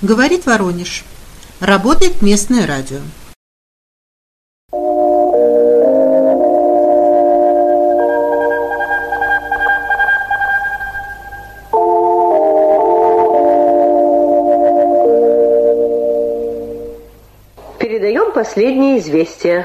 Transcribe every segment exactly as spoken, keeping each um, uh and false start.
Говорит Воронеж. Работает местное радио. Передаем последние известия.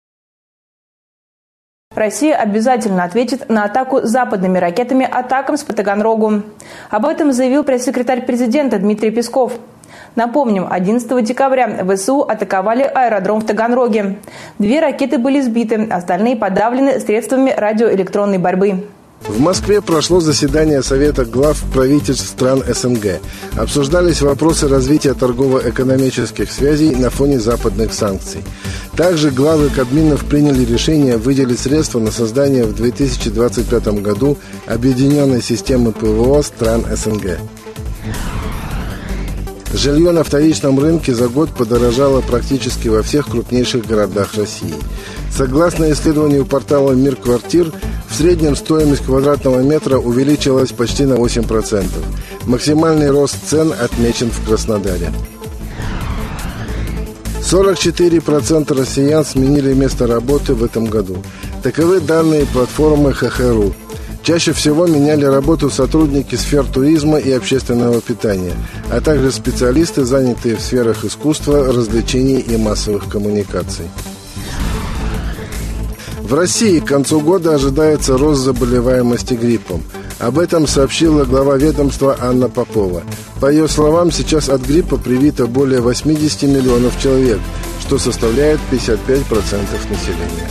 Россия обязательно ответит на атаку западными ракетами «Атакамс» по Таганрогу. Об этом заявил пресс-секретарь президента Дмитрий Песков. Напомним, одиннадцатого декабря ВСУ атаковали аэродром в Таганроге. Две ракеты были сбиты, остальные подавлены средствами радиоэлектронной борьбы. В Москве прошло заседание Совета глав правительств стран СНГ. Обсуждались вопросы развития торгово-экономических связей на фоне западных санкций. Также главы Кабминов приняли решение выделить средства на создание в две тысячи двадцать пятом году объединенной системы ПВО стран СНГ. Жилье на вторичном рынке за год подорожало практически во всех крупнейших городах России. Согласно исследованию портала «Мир квартир», в среднем стоимость квадратного метра увеличилась почти на восемь процентов. Максимальный рост цен отмечен в Краснодаре. сорок четыре процента россиян сменили место работы в этом году. Таковы данные платформы ха ха ру. Чаще всего меняли работу сотрудники сфер туризма и общественного питания, а также специалисты, занятые в сферах искусства, развлечений и массовых коммуникаций. В России к концу года ожидается рост заболеваемости гриппом. Об этом сообщила глава ведомства Анна Попова. По ее словам, сейчас от гриппа привито более восемьдесят миллионов человек, что составляет пятьдесят пять процентов населения.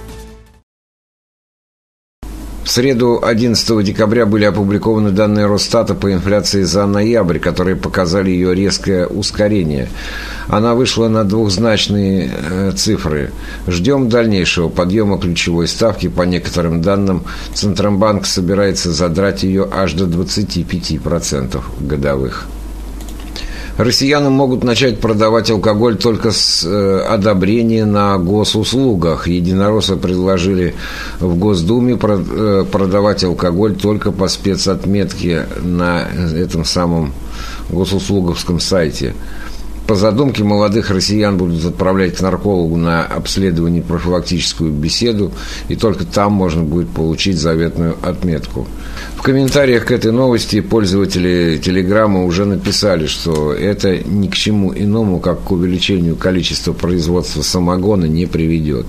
В среду, одиннадцатого декабря, были опубликованы данные Росстата по инфляции за ноябрь, которые показали ее резкое ускорение. Она вышла на двухзначные э, цифры. Ждем дальнейшего подъема ключевой ставки. По некоторым данным, Центробанк собирается задрать ее аж до двадцати пяти процентов годовых. Россияне могут начать продавать алкоголь только с э, одобрения на госуслугах. Единороссы предложили в Госдуме про, э, продавать алкоголь только по спецотметке на этом самом госуслуговском сайте. По задумке, молодых россиян будут отправлять к наркологу на обследование, профилактическую беседу, и только там можно будет получить заветную отметку. В комментариях к этой новости пользователи Телеграма уже написали, что это ни к чему иному, как к увеличению количества производства самогона, не приведет.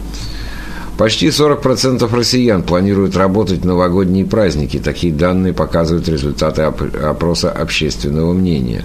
Почти сорок процентов россиян планируют работать в новогодние праздники. Такие данные показывают результаты опроса общественного мнения.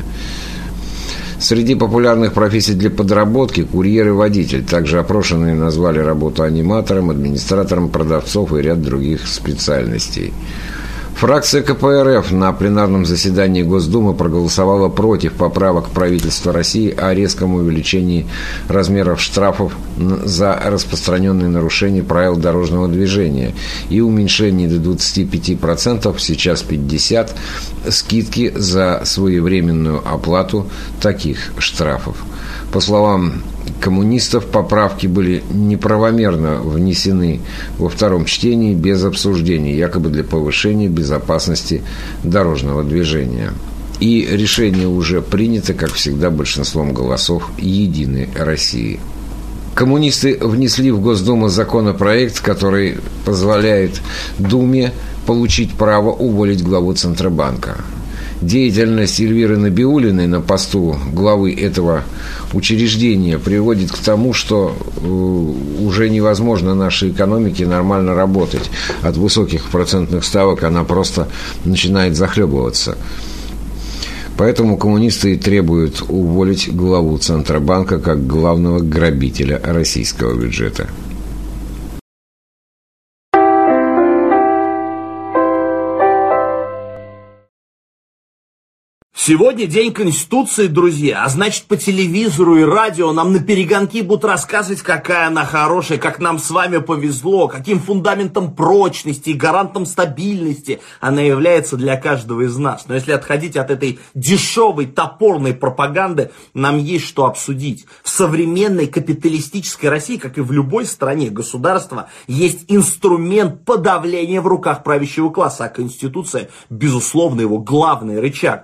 Среди популярных профессий для подработки – курьер и водитель. Также опрошенные назвали работу аниматором, администратором, продавцов и ряд других специальностей. Фракция ка пэ эр эф на пленарном заседании Госдумы проголосовала против поправок правительства России о резком увеличении размеров штрафов за распространенные нарушения правил дорожного движения и уменьшении до двадцати пяти процентов, сейчас пятьдесят процентов, скидки за своевременную оплату таких штрафов. По словам коммунистов, поправки были неправомерно внесены во втором чтении без обсуждения, якобы для повышения безопасности дорожного движения. И решение уже принято, как всегда, большинством голосов «Единой России». Коммунисты внесли в Госдуму законопроект, который позволяет Думе получить право уволить главу Центробанка. Деятельность Эльвиры Набиуллиной на посту главы этого учреждения приводит к тому, что уже невозможно нашей экономике нормально работать. От высоких процентных ставок она просто начинает захлебываться. Поэтому коммунисты требуют уволить главу Центробанка как главного грабителя российского бюджета. Сегодня День Конституции, друзья, а значит, по телевизору и радио нам на перегонки будут рассказывать, какая она хорошая, как нам с вами повезло, каким фундаментом прочности и гарантом стабильности она является для каждого из нас. Но если отходить от этой дешевой, топорной пропаганды, нам есть что обсудить. В современной капиталистической России, как и в любой стране, государства есть инструмент подавления в руках правящего класса, а Конституция, безусловно, его главный рычаг. И наряду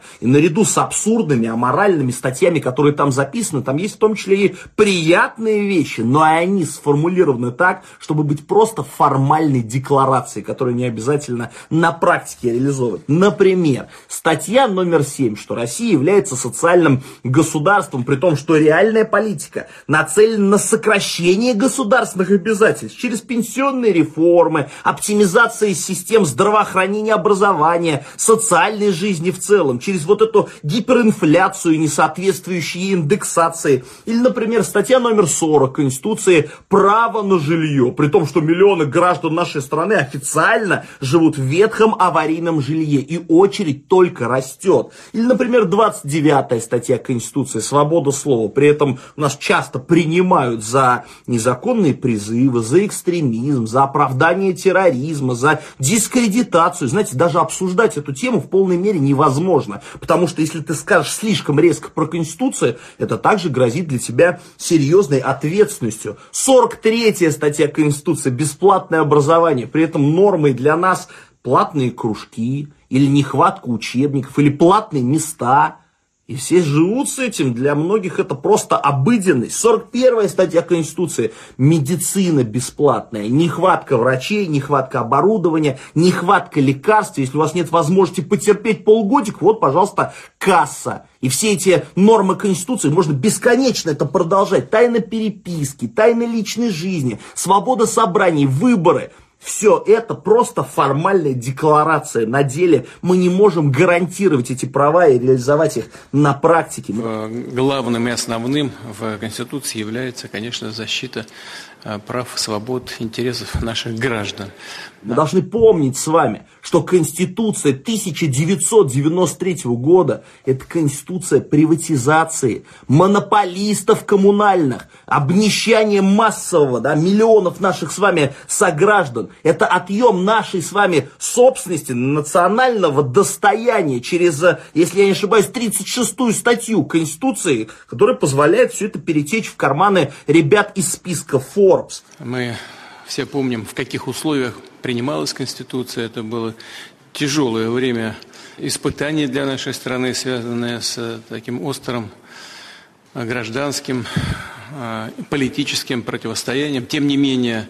наряду с абсурдными, аморальными статьями, которые там записаны, там есть в том числе и приятные вещи, но они сформулированы так, чтобы быть просто формальной декларацией, которую не обязательно на практике реализовывать. Например, статья номер семь, что Россия является социальным государством, при том, что реальная политика нацелена на сокращение государственных обязательств через пенсионные реформы, оптимизация систем здравоохранения, образования, социальной жизни в целом, через вот эту гиперинфляцию и несоответствующие индексации. Или, например, статья номер сорок Конституции «Право на жилье», при том, что миллионы граждан нашей страны официально живут в ветхом аварийном жилье, и очередь только растет. Или, например, двадцать девятая статья Конституции «Свобода слова». При этом у нас часто принимают за незаконные призывы, за экстремизм, за оправдание терроризма, за дискредитацию. Знаете, даже обсуждать эту тему в полной мере невозможно, потому что если ты скажешь слишком резко про Конституцию, это также грозит для тебя серьезной ответственностью. сорок третья статья Конституции «Бесплатное образование». При этом нормой для нас платные кружки, или нехватка учебников, или платные места. И все живут с этим, для многих это просто обыденность. сорок первая статья Конституции «Медицина бесплатная», нехватка врачей, нехватка оборудования, нехватка лекарств. Если у вас нет возможности потерпеть полгодик, вот, пожалуйста, касса. И все эти нормы Конституции, можно бесконечно это продолжать. Тайна переписки, тайна личной жизни, свобода собраний, выборы. Все это просто формальная декларация. На деле мы не можем гарантировать эти права и реализовать их на практике. Главным и основным в Конституции является, конечно, защита прав, свобод, интересов наших граждан. Мы должны помнить с вами, что Конституция тысяча девятьсот девяносто третьего года – это Конституция приватизации, монополистов коммунальных, обнищания массового, да, миллионов наших с вами сограждан. Это отъем нашей с вами собственности, национального достояния через, если я не ошибаюсь, тридцать шестую статью Конституции, которая позволяет все это перетечь в карманы ребят из списка Forbes. Мы все помним, в каких условиях принималась Конституция. Это было тяжелое время испытаний для нашей страны, связанное с таким острым гражданским, политическим противостоянием. Тем не менее,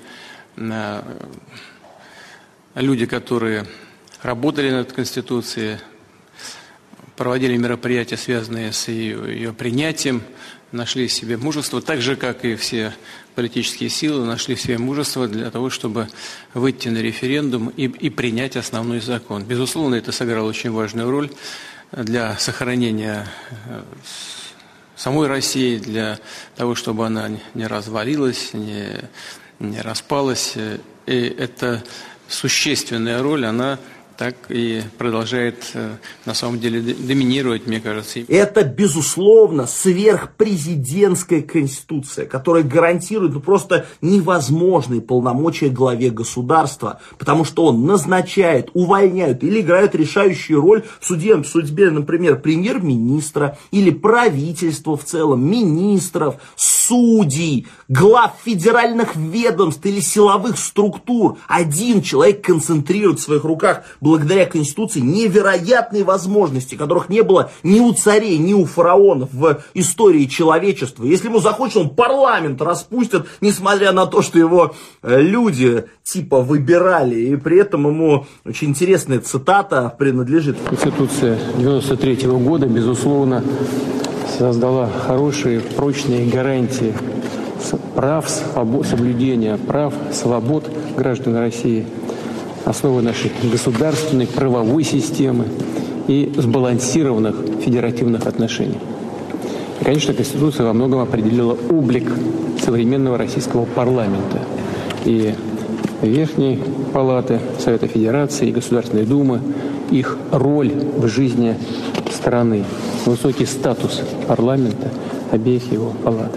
люди, которые работали над Конституцией, проводили мероприятия, связанные с ее, ее принятием, нашли в себе мужество, так же, как и все политические силы, нашли в себе мужество для того, чтобы выйти на референдум и, и принять основной закон. Безусловно, это сыграло очень важную роль для сохранения самой России, для того, чтобы она не развалилась, не, не распалась. И эта существенная роль, она так и продолжает на самом деле доминировать, мне кажется. Это, безусловно, сверхпрезидентская конституция, которая гарантирует ну, просто невозможные полномочия главе государства, потому что он назначает, увольняет или играет решающую роль в суде, в судьбе, например, премьер-министра или правительства в целом, министров, судей, глав федеральных ведомств или силовых структур. Один человек концентрирует в своих руках благодаря Конституции невероятные возможности, которых не было ни у царей, ни у фараонов в истории человечества. Если ему захочется, он парламент распустит, несмотря на то, что его люди типа выбирали. И при этом ему очень интересная цитата принадлежит. Конституция девяносто третьего года, безусловно, создала хорошие, прочные гарантии прав, соблюдения прав, свобод граждан России, основы нашей государственной правовой системы и сбалансированных федеративных отношений. И, конечно, Конституция во многом определила облик современного российского парламента. И Верхней Палаты, Совета Федерации и Государственной Думы, их роль в жизни страны, высокий статус парламента, обеих его палат.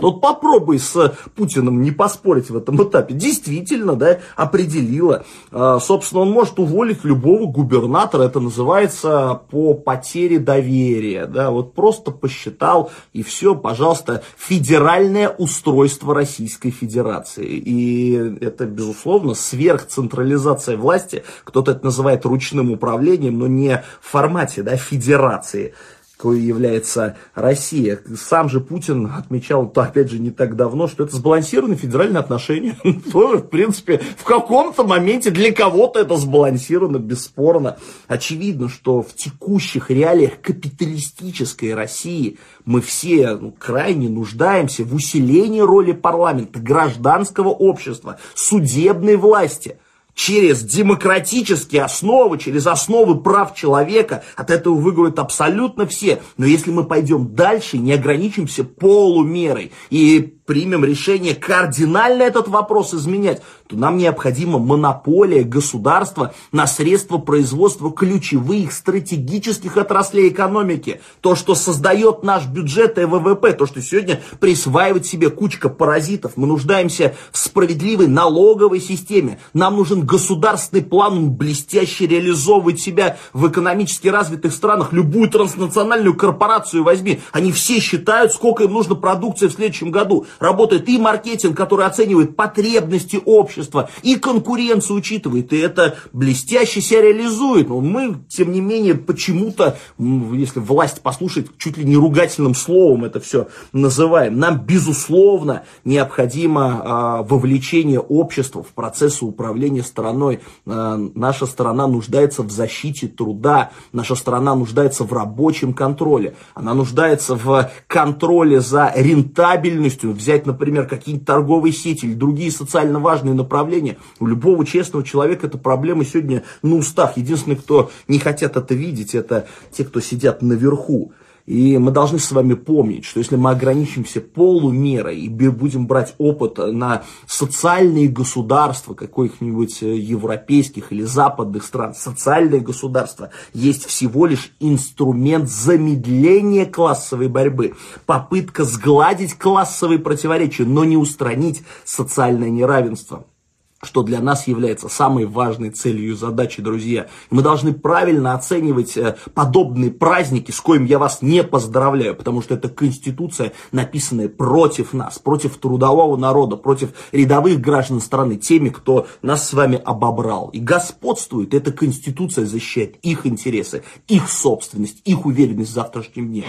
Вот попробуй с Путиным не поспорить в этом этапе. Действительно, да, определила. Собственно, он может уволить любого губернатора. Это называется по потере доверия. Да, вот просто посчитал и все, пожалуйста, федеральное устройство Российской Федерации. И это, безусловно, сверхцентрализация власти. Кто-то это называет ручным управлением, но не в формате, да, федерации, какой является Россия. Сам же Путин отмечал, то, опять же, не так давно, что это сбалансированные федеральные отношения. Тоже, в принципе, в каком-то моменте для кого-то это сбалансировано, бесспорно. Очевидно, что в текущих реалиях капиталистической России мы все ну, крайне нуждаемся в усилении роли парламента, гражданского общества, судебной власти. Через демократические основы, через основы прав человека, от этого выиграют абсолютно все. Но если мы пойдем дальше, не ограничимся полумерой и примем решение кардинально этот вопрос изменять, то нам необходима монополия государства на средства производства ключевых стратегических отраслей экономики. То, что создает наш бюджет и ВВП, то, что сегодня присваивает себе кучка паразитов. Мы нуждаемся в справедливой налоговой системе. Нам нужен государственный план, он блестяще реализовывает себя в экономически развитых странах. Любую транснациональную корпорацию возьми. Они все считают, сколько им нужно продукции в следующем году. Работает и маркетинг, который оценивает потребности общества, и конкуренцию учитывает, и это блестяще себя реализует. Но мы, тем не менее, почему-то, если власть послушает, чуть ли не ругательным словом это все называем. Нам, безусловно, необходимо а, вовлечение общества в процессы управления страной. А, наша страна нуждается в защите труда, наша страна нуждается в рабочем контроле, она нуждается в контроле за рентабельностью. Взять, например, какие-нибудь торговые сети или другие социально важные направления. У любого честного человека эта проблема сегодня на устах. Единственное, кто не хотят это видеть, это те, кто сидят наверху. И мы должны с вами помнить, что если мы ограничимся полумерой и будем брать опыт на социальные государства каких-нибудь европейских или западных стран, социальные государства есть всего лишь инструмент замедления классовой борьбы, попытка сгладить классовые противоречия, но не устранить социальное неравенство, что для нас является самой важной целью и задачей, друзья. Мы должны правильно оценивать подобные праздники, с коим я вас не поздравляю, потому что это конституция, написанная против нас, против трудового народа, против рядовых граждан страны, теми, кто нас с вами обобрал. И господствует эта конституция, защищает их интересы, их собственность, их уверенность в завтрашнем дне.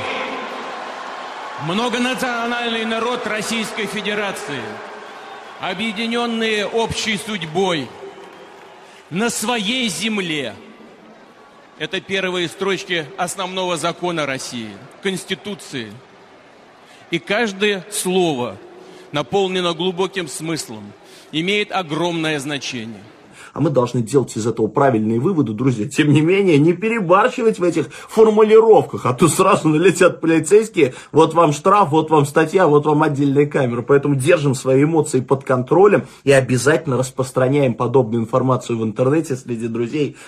Многонациональный народ Российской Федерации, объединенные общей судьбой, на своей земле. Это первые строчки основного закона России, Конституции. И каждое слово наполнено глубоким смыслом, имеет огромное значение. А мы должны делать из этого правильные выводы, друзья. Тем не менее, не перебарщивать в этих формулировках, а то сразу налетят полицейские, вот вам штраф, вот вам статья, вот вам отдельная камера. Поэтому держим свои эмоции под контролем и обязательно распространяем подобную информацию в интернете среди друзей.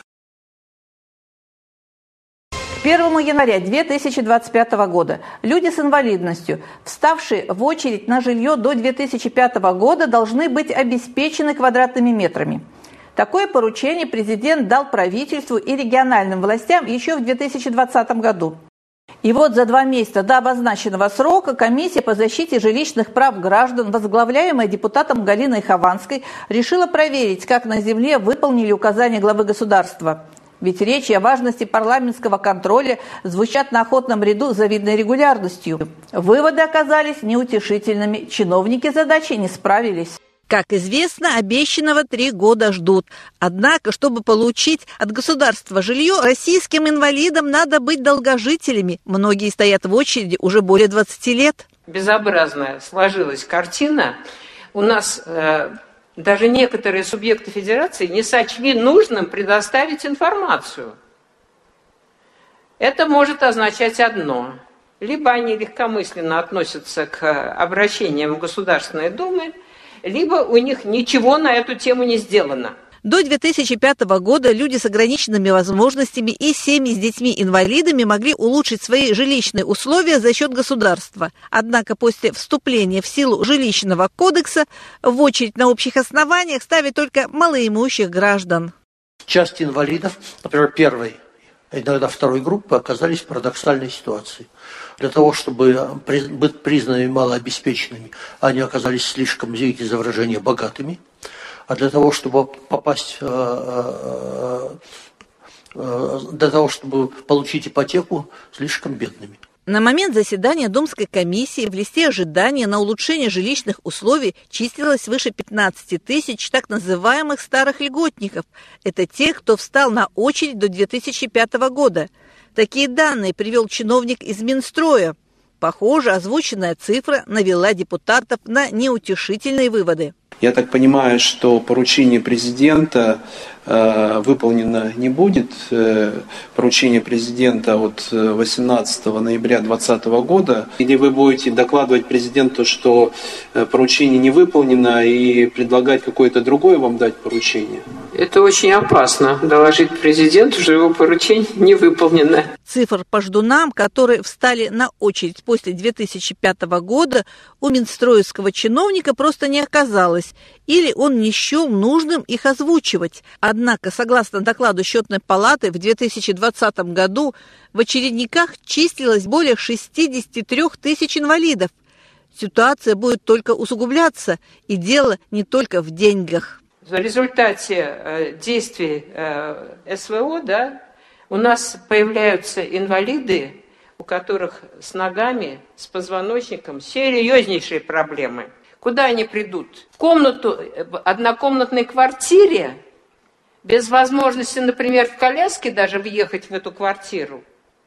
К первому января две тысячи двадцать пятого года люди с инвалидностью, вставшие в очередь на жилье до две тысячи пятого года, должны быть обеспечены квадратными метрами. Такое поручение президент дал правительству и региональным властям еще в две тысячи двадцатом году. И вот за два месяца до обозначенного срока комиссия по защите жилищных прав граждан, возглавляемая депутатом Галиной Хованской, решила проверить, как на земле выполнили указания главы государства. Ведь речи о важности парламентского контроля звучат на охотном ряду с завидной регулярностью. Выводы оказались неутешительными. Чиновники задачи не справились. Как известно, обещанного три года ждут. Однако, чтобы получить от государства жилье, российским инвалидам надо быть долгожителями. Многие стоят в очереди уже более двадцати лет. Безобразная сложилась картина. У нас э, даже некоторые субъекты федерации не сочли нужным предоставить информацию. Это может означать одно. Либо они легкомысленно относятся к обращениям в Государственной Думы, либо у них ничего на эту тему не сделано. До две тысячи пятого года люди с ограниченными возможностями и семьи с детьми-инвалидами могли улучшить свои жилищные условия за счет государства. Однако после вступления в силу жилищного кодекса в очередь на общих основаниях ставят только малоимущих граждан. Часть инвалидов, например, первой, иногда второй группы, оказались в парадоксальной ситуации. Для того, чтобы быть признанными малообеспеченными, они оказались слишком, извините за выражение, богатыми. А для того, чтобы попасть, для того, чтобы получить ипотеку, слишком бедными. На момент заседания Думской комиссии в листе ожидания на улучшение жилищных условий числилось свыше пятнадцати тысяч так называемых старых льготников. Это те, кто встал на очередь до две тысячи пятого года. Такие данные привел чиновник из Минстроя. Похоже, озвученная цифра навела депутатов на неутешительные выводы. Я так понимаю, что поручение президента э, выполнено не будет. Э, поручение президента от восемнадцатого ноября две тысячи двадцатого года. Или вы будете докладывать президенту, что э, поручение не выполнено, и предлагать какое-то другое вам дать поручение? Это очень опасно, доложить президенту, что его поручение не выполнено. Цифр по ждунам, которые встали на очередь после две тысячи пятого года, у минстроевского чиновника просто не оказалось. Или он не счел нужным их озвучивать. Однако, согласно докладу Счетной палаты, в две тысячи двадцатом году в очередниках числилось более шестидесяти трёх тысяч инвалидов. Ситуация будет только усугубляться, и дело не только в деньгах. В результате э, действий э, СВО, да, у нас появляются инвалиды, у которых с ногами, с позвоночником серьезнейшие проблемы. Куда они придут? В комнату, в однокомнатной квартире, без возможности, например, в коляске даже въехать в эту квартиру?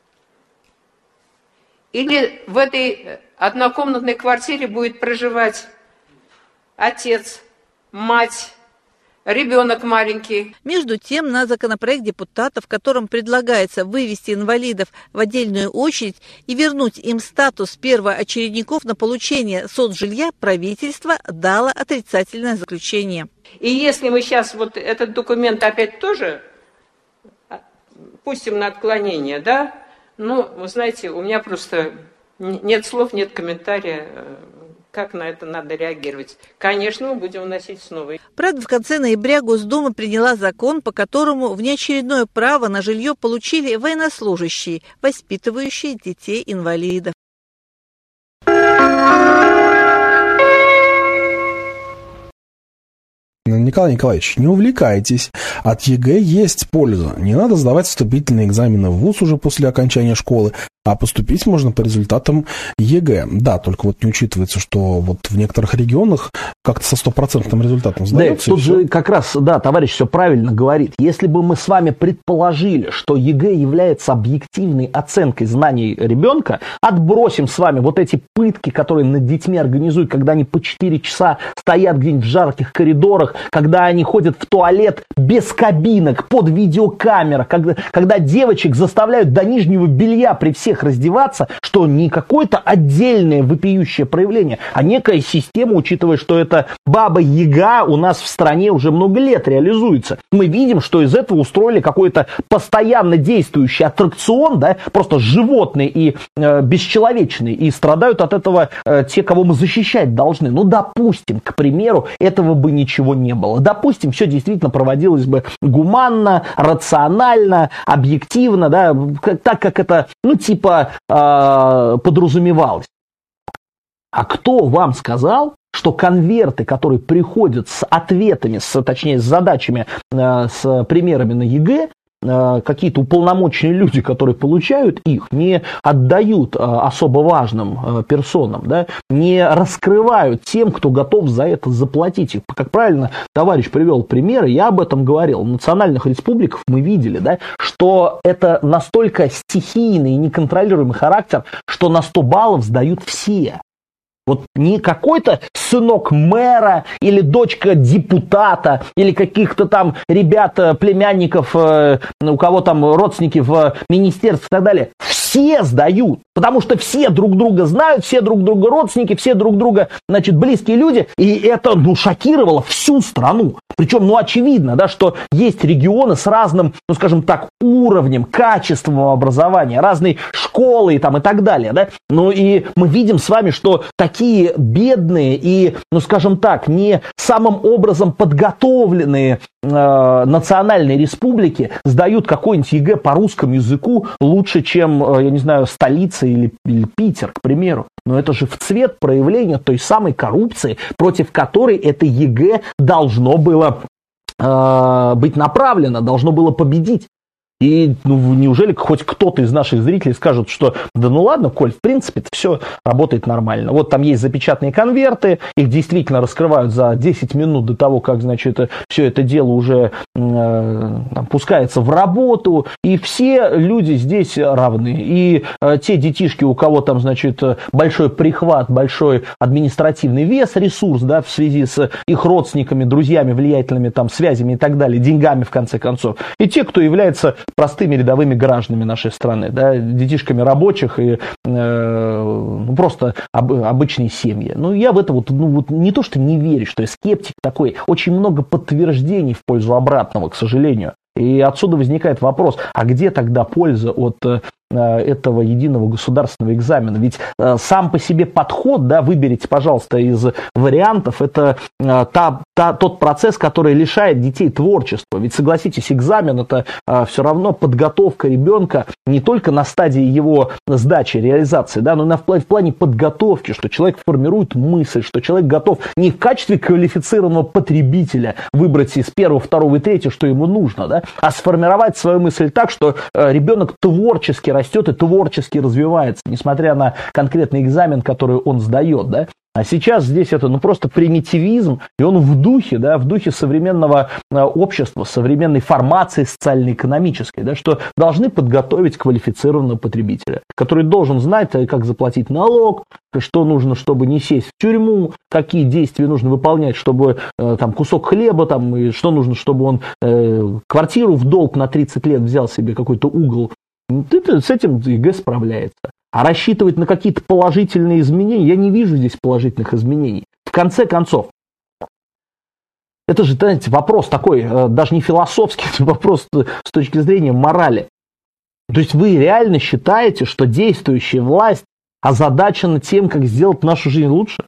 Или в этой однокомнатной квартире будет проживать отец, мать, ребенок маленький. Между тем, на законопроект депутатов, в котором предлагается вывести инвалидов в отдельную очередь и вернуть им статус первоочередников на получение соцжилья, правительство дало отрицательное заключение. И если мы сейчас вот этот документ опять тоже пустим на отклонение, да, ну, вы знаете, у меня просто нет слов, нет комментария. Как на это надо реагировать? Конечно, мы будем вносить снова. Правда, в конце ноября Госдума приняла закон, по которому внеочередное право на жилье получили военнослужащие, воспитывающие детей-инвалидов. Николай Николаевич, не увлекайтесь. От ЕГЭ есть польза. Не надо сдавать вступительные экзамены в вуз уже после окончания школы, а поступить можно по результатам ЕГЭ. Да, только вот не учитывается, что вот в некоторых регионах как-то со стопроцентным результатом сдается. Да, тут же как раз, да, товарищ все правильно говорит. Если бы мы с вами предположили, что ЕГЭ является объективной оценкой знаний ребенка, отбросим с вами вот эти пытки, которые над детьми организуют, когда они по четыре часа стоят где-нибудь в жарких коридорах, когда они ходят в туалет без кабинок, под видеокамерой, когда, когда девочек заставляют до нижнего белья при всех раздеваться, что не какое-то отдельное вопиющее проявление, а некая система, учитывая, что это Баба-Яга у нас в стране уже много лет реализуется. Мы видим, что из этого устроили какой-то постоянно действующий аттракцион, да, просто животный и э, бесчеловечный, и страдают от этого э, те, кого мы защищать должны. Ну, допустим, к примеру, этого бы ничего не было. Допустим, все действительно проводилось бы гуманно, рационально, объективно, да, так как это, ну, типа, э, подразумевалось. А кто вам сказал, что конверты, которые приходят с ответами, с, точнее, с задачами, э, с примерами на ЕГЭ, э, какие-то уполномоченные люди, которые получают их, не отдают э, особо важным э, персонам, да, не раскрывают тем, кто готов за это заплатить их. Как правильно товарищ привел примеры, я об этом говорил. В национальных республиках мы видели, да, что это настолько стихийный и неконтролируемый характер, что на сто баллов сдают все. Вот не какой-то сынок мэра или дочка депутата или каких-то там ребят, племянников, у кого там родственники в министерстве и так далее. все сдают, потому что все друг друга знают, все друг друга родственники, все друг друга, значит, близкие люди, и это, ну, шокировало всю страну. Причем, ну, очевидно, да, что есть регионы с разным, ну, скажем так, уровнем, качеством образования, разные школы и, там, и так далее, да. Ну, и мы видим с вами, что такие бедные и, ну, скажем так, не самым образом подготовленные э, национальные республики сдают какой-нибудь ЕГЭ по русскому языку лучше, чем, э, я не знаю, столица или, или Питер, к примеру. Но это же в цвет проявления той самой коррупции, против которой это ЕГЭ должно было э, быть направлено, должно было победить. И ну, неужели хоть кто-то из наших зрителей скажет, что да ну ладно, Коль, в принципе, все работает нормально. Вот там есть запечатанные конверты, их действительно раскрывают за десять минут до того, как, значит, все это дело уже э, там, пускается в работу, и все люди здесь равны. И э, те детишки, у кого там, значит, большой прихват, большой административный вес, ресурс, да, в связи с их родственниками, друзьями, влиятельными там связями и так далее, деньгами, в конце концов, и те, кто является простыми рядовыми гражданами нашей страны, да, детишками рабочих и э, просто об, обычные семьи. Ну, я в это вот, ну, вот не то, что не верю, что я скептик такой, очень много подтверждений в пользу обратного, к сожалению. И отсюда возникает вопрос, а где тогда польза от э, этого единого государственного экзамена? Ведь э, сам по себе подход, да, выберите, пожалуйста, из вариантов, это э, та, та, тот процесс, который лишает детей творчества. Ведь, согласитесь, экзамен это э, все равно подготовка ребенка не только на стадии его сдачи, реализации, да, но и в, в плане подготовки, что человек формирует мысль, что человек готов не в качестве квалифицированного потребителя выбрать из первого, второго и третьего, что ему нужно, да, а сформировать свою мысль так, что э, ребенок творчески растет и творчески развивается, несмотря на конкретный экзамен, который он сдает, да. А сейчас здесь это, ну, просто примитивизм, и он в духе, да, в духе современного э, общества, современной формации социально-экономической, да, что должны подготовить квалифицированного потребителя, который должен знать, как заплатить налог, что нужно, чтобы не сесть в тюрьму, какие действия нужно выполнять, чтобы э, там кусок хлеба, там, и что нужно, чтобы он э, квартиру в долг на тридцать лет взял себе какой-то угол. Это, с этим ЕГЭ справляется. А рассчитывать на какие-то положительные изменения, я не вижу здесь положительных изменений. В конце концов, это же, знаете, вопрос такой, даже не философский, это вопрос с точки зрения морали. То есть вы реально считаете, что действующая власть озадачена тем, как сделать нашу жизнь лучше?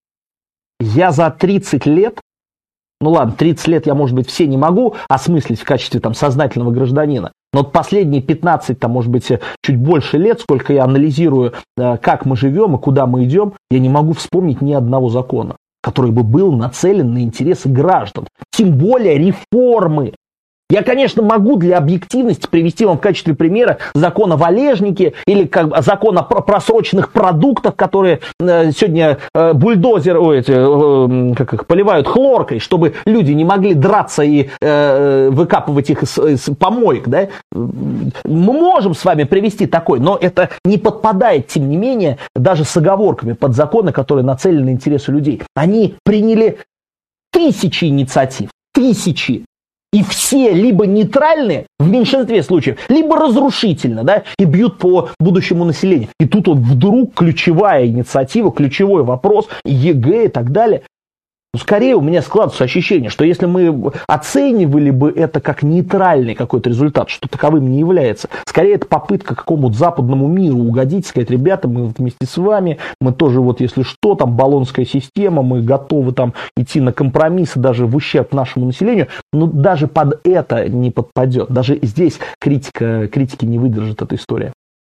Я за тридцать лет, ну ладно, тридцать лет я, может быть, все не могу осмыслить в качестве там сознательного гражданина, но вот последние пятнадцать, там, может быть, чуть больше лет, сколько я анализирую, как мы живем и куда мы идем, я не могу вспомнить ни одного закона, который бы был нацелен на интересы граждан. Тем более реформы. Я, конечно, могу для объективности привести вам в качестве примера закон о валежнике или как, закон о просроченных продуктах, которые э, сегодня э, бульдозеры, ой, э, как их, поливают хлоркой, чтобы люди не могли драться и э, выкапывать их из, из помоек. Да? Мы можем с вами привести такой, но это не подпадает, тем не менее, даже с оговорками под законы, которые нацелены на интересы людей. Они приняли тысячи инициатив, тысячи. И все либо нейтральны в меньшинстве случаев, либо разрушительно, да, и бьют по будущему населению. И тут вот вдруг ключевая инициатива, ключевой вопрос, ЕГЭ и так далее. Ну, скорее у меня складывается ощущение, что если мы оценивали бы это как нейтральный какой-то результат, что таковым не является, скорее это попытка какому-то западному миру угодить, сказать, ребята, мы вместе с вами, мы тоже вот если что, там болонская система, мы готовы там идти на компромиссы даже в ущерб нашему населению, но даже под это не подпадет. Даже здесь критика, критики не выдержит эта история.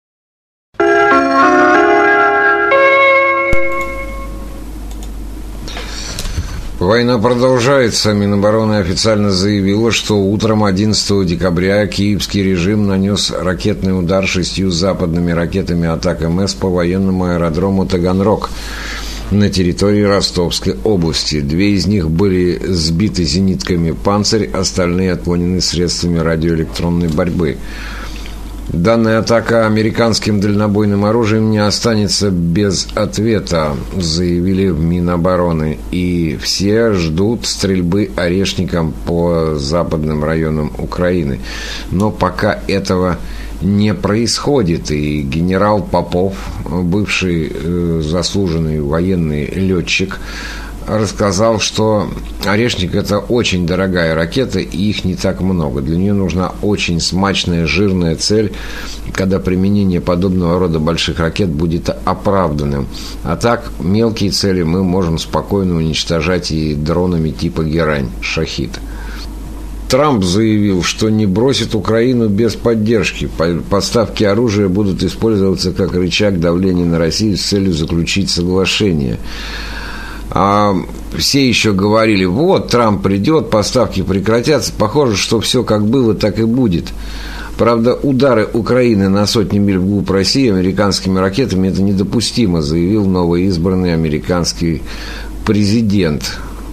Война продолжается. Минобороны официально заявила, что утром одиннадцатого декабря киевский режим нанес ракетный удар шестью западными ракетами Атакамс по военному аэродрому Таганрог на территории Ростовской области. Две из них были сбиты зенитками «Панцирь», остальные отклонены средствами радиоэлектронной борьбы. Данная атака американским дальнобойным оружием не останется без ответа, заявили в Минобороны. И все ждут стрельбы орешником по западным районам Украины. Но пока этого не происходит. И генерал Попов, бывший э, заслуженный военный летчик, рассказал, что «Орешник» — это очень дорогая ракета, и их не так много. Для нее нужна очень смачная, жирная цель, когда применение подобного рода больших ракет будет оправданным. А так, мелкие цели мы можем спокойно уничтожать и дронами типа «Герань», «Шахид». Трамп заявил, что не бросит Украину без поддержки. Поставки оружия будут использоваться как рычаг давления на Россию с целью заключить соглашение. А все еще говорили: вот, Трамп придет, поставки прекратятся. Похоже, что все как было, так и будет. Правда, удары Украины на сотни миль вглубь России американскими ракетами – это недопустимо, заявил новоизбранный американский президент.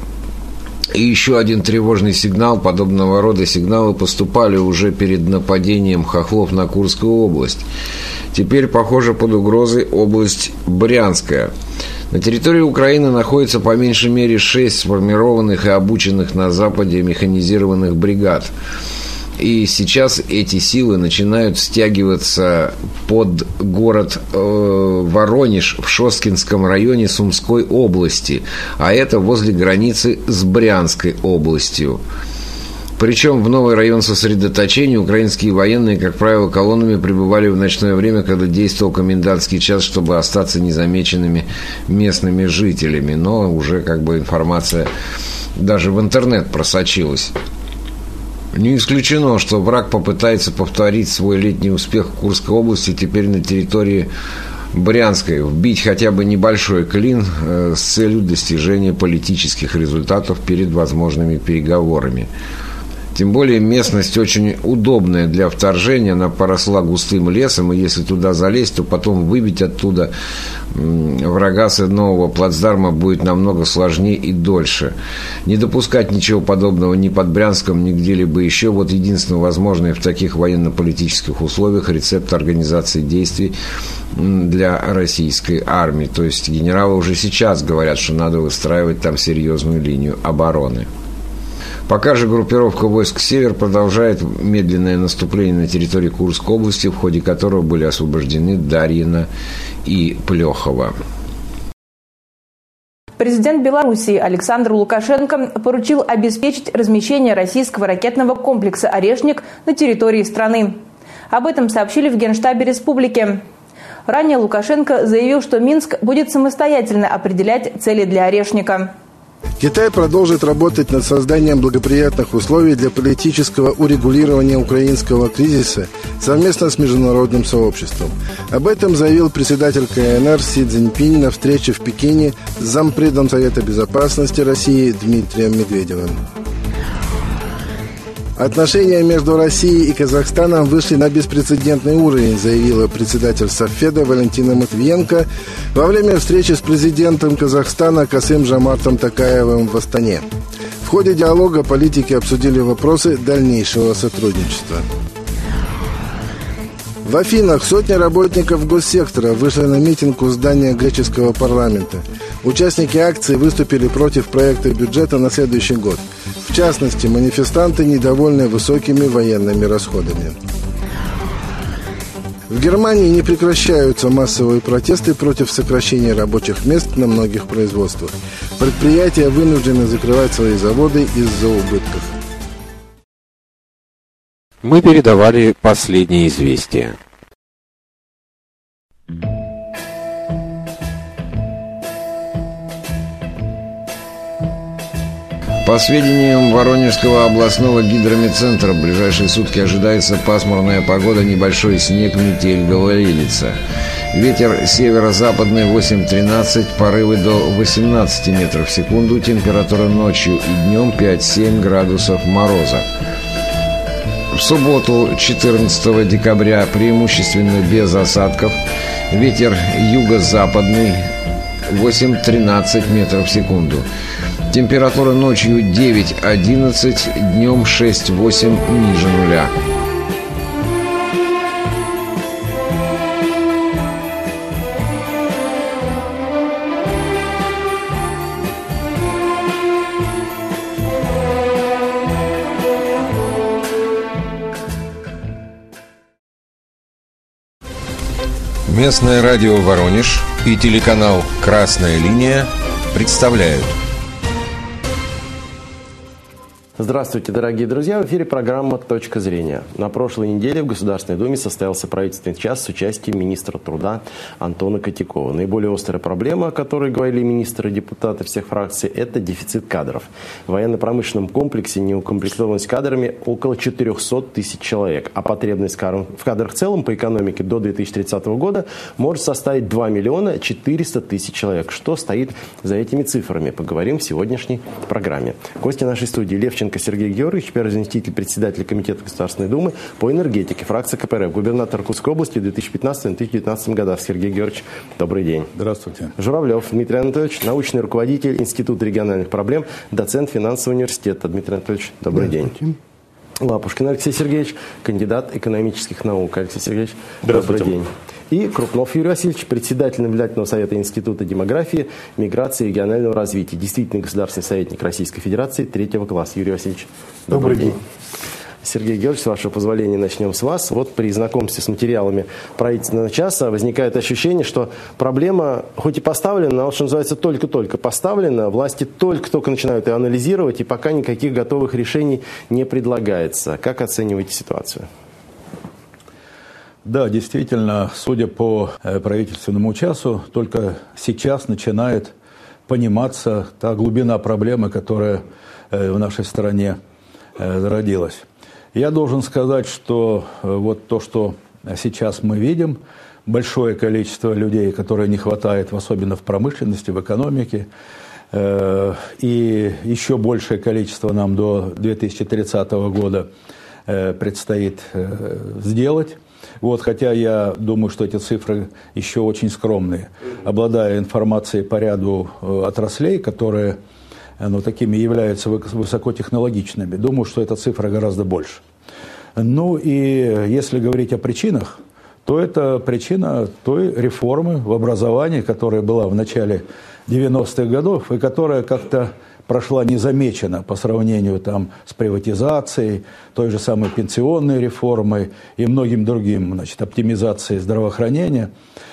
И еще один тревожный сигнал. Подобного рода сигналы поступали уже перед нападением хохлов на Курскую область. Теперь, похоже, под угрозой область Брянская. На территории Украины находится по меньшей мере шесть сформированных и обученных на Западе механизированных бригад. И сейчас эти силы начинают стягиваться под город э, Воронеж в Шосткинском районе Сумской области, а это возле границы с Брянской областью. Причем в новый район сосредоточения украинские военные, как правило, колоннами прибывали в ночное время, когда действовал комендантский час, чтобы остаться незамеченными местными жителями. Но уже как бы информация даже в интернет просочилась. Не исключено, что враг попытается повторить свой летний успех в Курской области теперь на территории Брянской, вбить хотя бы небольшой клин э, с целью достижения политических результатов перед возможными переговорами. Тем более местность очень удобная для вторжения, она поросла густым лесом, и если туда залезть, то потом выбить оттуда врага с нового плацдарма будет намного сложнее и дольше. Не допускать ничего подобного ни под Брянском, ни где-либо еще. Вот единственное возможное в таких военно-политических условиях рецепт организации действий для российской армии. То есть генералы уже сейчас говорят, что надо выстраивать там серьезную линию обороны. Пока же группировка войск «Север» продолжает медленное наступление на территории Курской области, в ходе которого были освобождены Дарьина и Плехова. Президент Белоруссии Александр Лукашенко поручил обеспечить размещение российского ракетного комплекса «Орешник» на территории страны. Об этом сообщили в Генштабе республики. Ранее Лукашенко заявил, что Минск будет самостоятельно определять цели для «Орешника». Китай продолжит работать над созданием благоприятных условий для политического урегулирования украинского кризиса совместно с международным сообществом. Об этом заявил председатель КНР Си Цзиньпинь на встрече в Пекине с зампредом Совета Безопасности России Дмитрием Медведевым. Отношения между Россией и Казахстаном вышли на беспрецедентный уровень, заявила председатель Совфеда Валентина Матвиенко во время встречи с президентом Казахстана Касым-Жомартом Токаевым в Астане. В ходе диалога политики обсудили вопросы дальнейшего сотрудничества. В Афинах сотни работников госсектора вышли на митинг у здания греческого парламента. Участники акции выступили против проекта бюджета на следующий год. В частности, манифестанты недовольны высокими военными расходами. В Германии не прекращаются массовые протесты против сокращения рабочих мест на многих производствах. Предприятия вынуждены закрывать свои заводы из-за убытков. Мы передавали последние известия. По сведениям Воронежского областного гидрометцентра, в ближайшие сутки ожидается пасмурная погода, небольшой снег, метель, гололедица. Ветер северо-западный восемь тринадцать, порывы до восемнадцати метров в секунду, температура ночью и днем пять-семь градусов мороза. В субботу, четырнадцатого декабря, преимущественно без осадков, ветер юго-западный восемь тринадцать метров в секунду. Температура ночью девять-одиннадцать, днем шесть-восемь ниже нуля. Местное радио «Воронеж» и телеканал «Красная линия» представляют. Здравствуйте, дорогие друзья! В эфире программа «Точка зрения». На прошлой неделе в Государственной Думе состоялся правительственный час с участием министра труда Антона Котякова. Наиболее острая проблема, о которой говорили министры и депутаты всех фракций, это дефицит кадров. В военно-промышленном комплексе неукомплектованность кадрами около четырехсот тысяч человек, а потребность в кадрах в целом по экономике до две тысячи тридцатого года может составить два миллиона четыреста тысяч человек. Что стоит за этими цифрами? Поговорим в сегодняшней программе. Гости нашей студии: Левченко Сергей Георгиевич, первый заместитель председателя Комитета Государственной Думы по энергетике, фракция ка пэ эр эф, губернатор Иркутской области в две тысячи пятнадцатом — две тысячи девятнадцатом годах. Сергей Георгиевич, добрый день. Здравствуйте. Журавлев Дмитрий Анатольевич, научный руководитель Института региональных проблем, доцент финансового университета. Дмитрий Анатольевич, добрый день. Лапушкин Алексей Сергеевич, кандидат экономических наук. Алексей Сергеевич, добрый день. И Крупнов Юрий Васильевич, председатель наблюдательного совета Института демографии, миграции и регионального развития, действительный государственный советник Российской Федерации третьего класса. Юрий Васильевич, добрый, добрый день. день. Сергей Георгиевич, с вашего позволения начнем с вас. Вот при знакомстве с материалами правительственного часа возникает ощущение, что проблема хоть и поставлена, но, что называется, только-только поставлена, власти только-только начинают ее анализировать, и пока никаких готовых решений не предлагается. Как оцениваете ситуацию? Да, действительно, судя по правительственному часу, только сейчас начинает пониматься та глубина проблемы, которая в нашей стране зародилась. Я должен сказать, что вот то, что сейчас мы видим, большое количество людей, которые не хватает, особенно в промышленности, в экономике, и еще большее количество нам до две тысячи тридцатого года предстоит сделать. Вот, хотя я думаю, что эти цифры еще очень скромные. Обладая информацией по ряду отраслей, которые ну, такими являются высокотехнологичными, думаю, что эта цифра гораздо больше. Ну и если говорить о причинах, то это причина той реформы в образовании, которая была в начале девяностых годов и которая как-то прошла незамеченно по сравнению там, с приватизацией, той же самой пенсионной реформой и многим другим, значит, оптимизацией здравоохранения.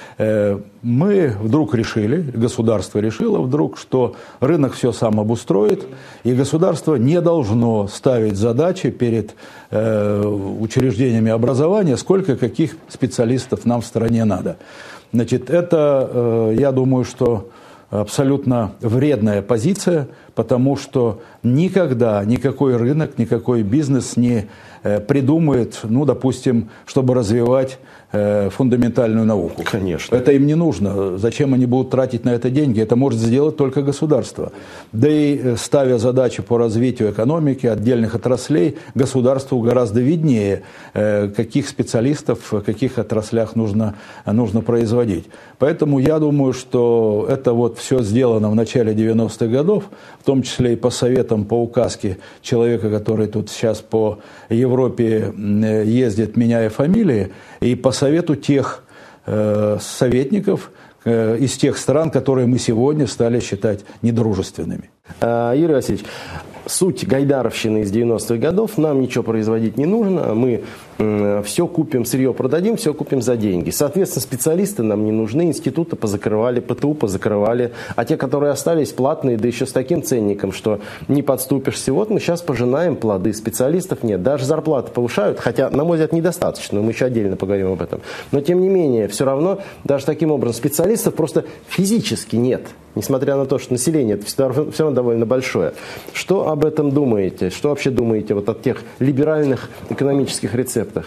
Мы вдруг решили, государство решило вдруг, что рынок все сам обустроит, и государство не должно ставить задачи перед э, учреждениями образования, сколько каких специалистов нам в стране надо. Значит, это, э, я думаю, что абсолютно вредная позиция, потому что никогда никакой рынок, никакой бизнес не э, придумает, ну, допустим, чтобы развивать э, фундаментальную науку. Конечно. Это им не нужно. Зачем они будут тратить на это деньги? Это может сделать только государство. Да и э, ставя задачи по развитию экономики, отдельных отраслей, государству гораздо виднее, э, каких специалистов в каких отраслях нужно, нужно производить. Поэтому я думаю, что это вот все сделано в начале девяностых годов, в том числе и по советам, по указке человека, который тут сейчас по Европе ездит, меняя фамилии, и по совету тех э, советников э, из тех стран, которые мы сегодня стали считать недружественными. Юрий Васильевич, суть гайдаровщины из девяностых годов: нам ничего производить не нужно, мы э, все купим, сырье продадим, все купим за деньги. Соответственно, специалисты нам не нужны, институты позакрывали, пэ тэ у позакрывали, а те, которые остались, платные, да еще с таким ценником, что не подступишься. Вот мы сейчас пожинаем плоды, специалистов нет, даже зарплаты повышают, хотя, на мой взгляд, недостаточно, мы еще отдельно поговорим об этом. Но, тем не менее, все равно, даже таким образом, специалистов просто физически нет. Несмотря на то, что население это все равно довольно большое. Что об этом думаете? Что вообще думаете вот о тех либеральных экономических рецептах?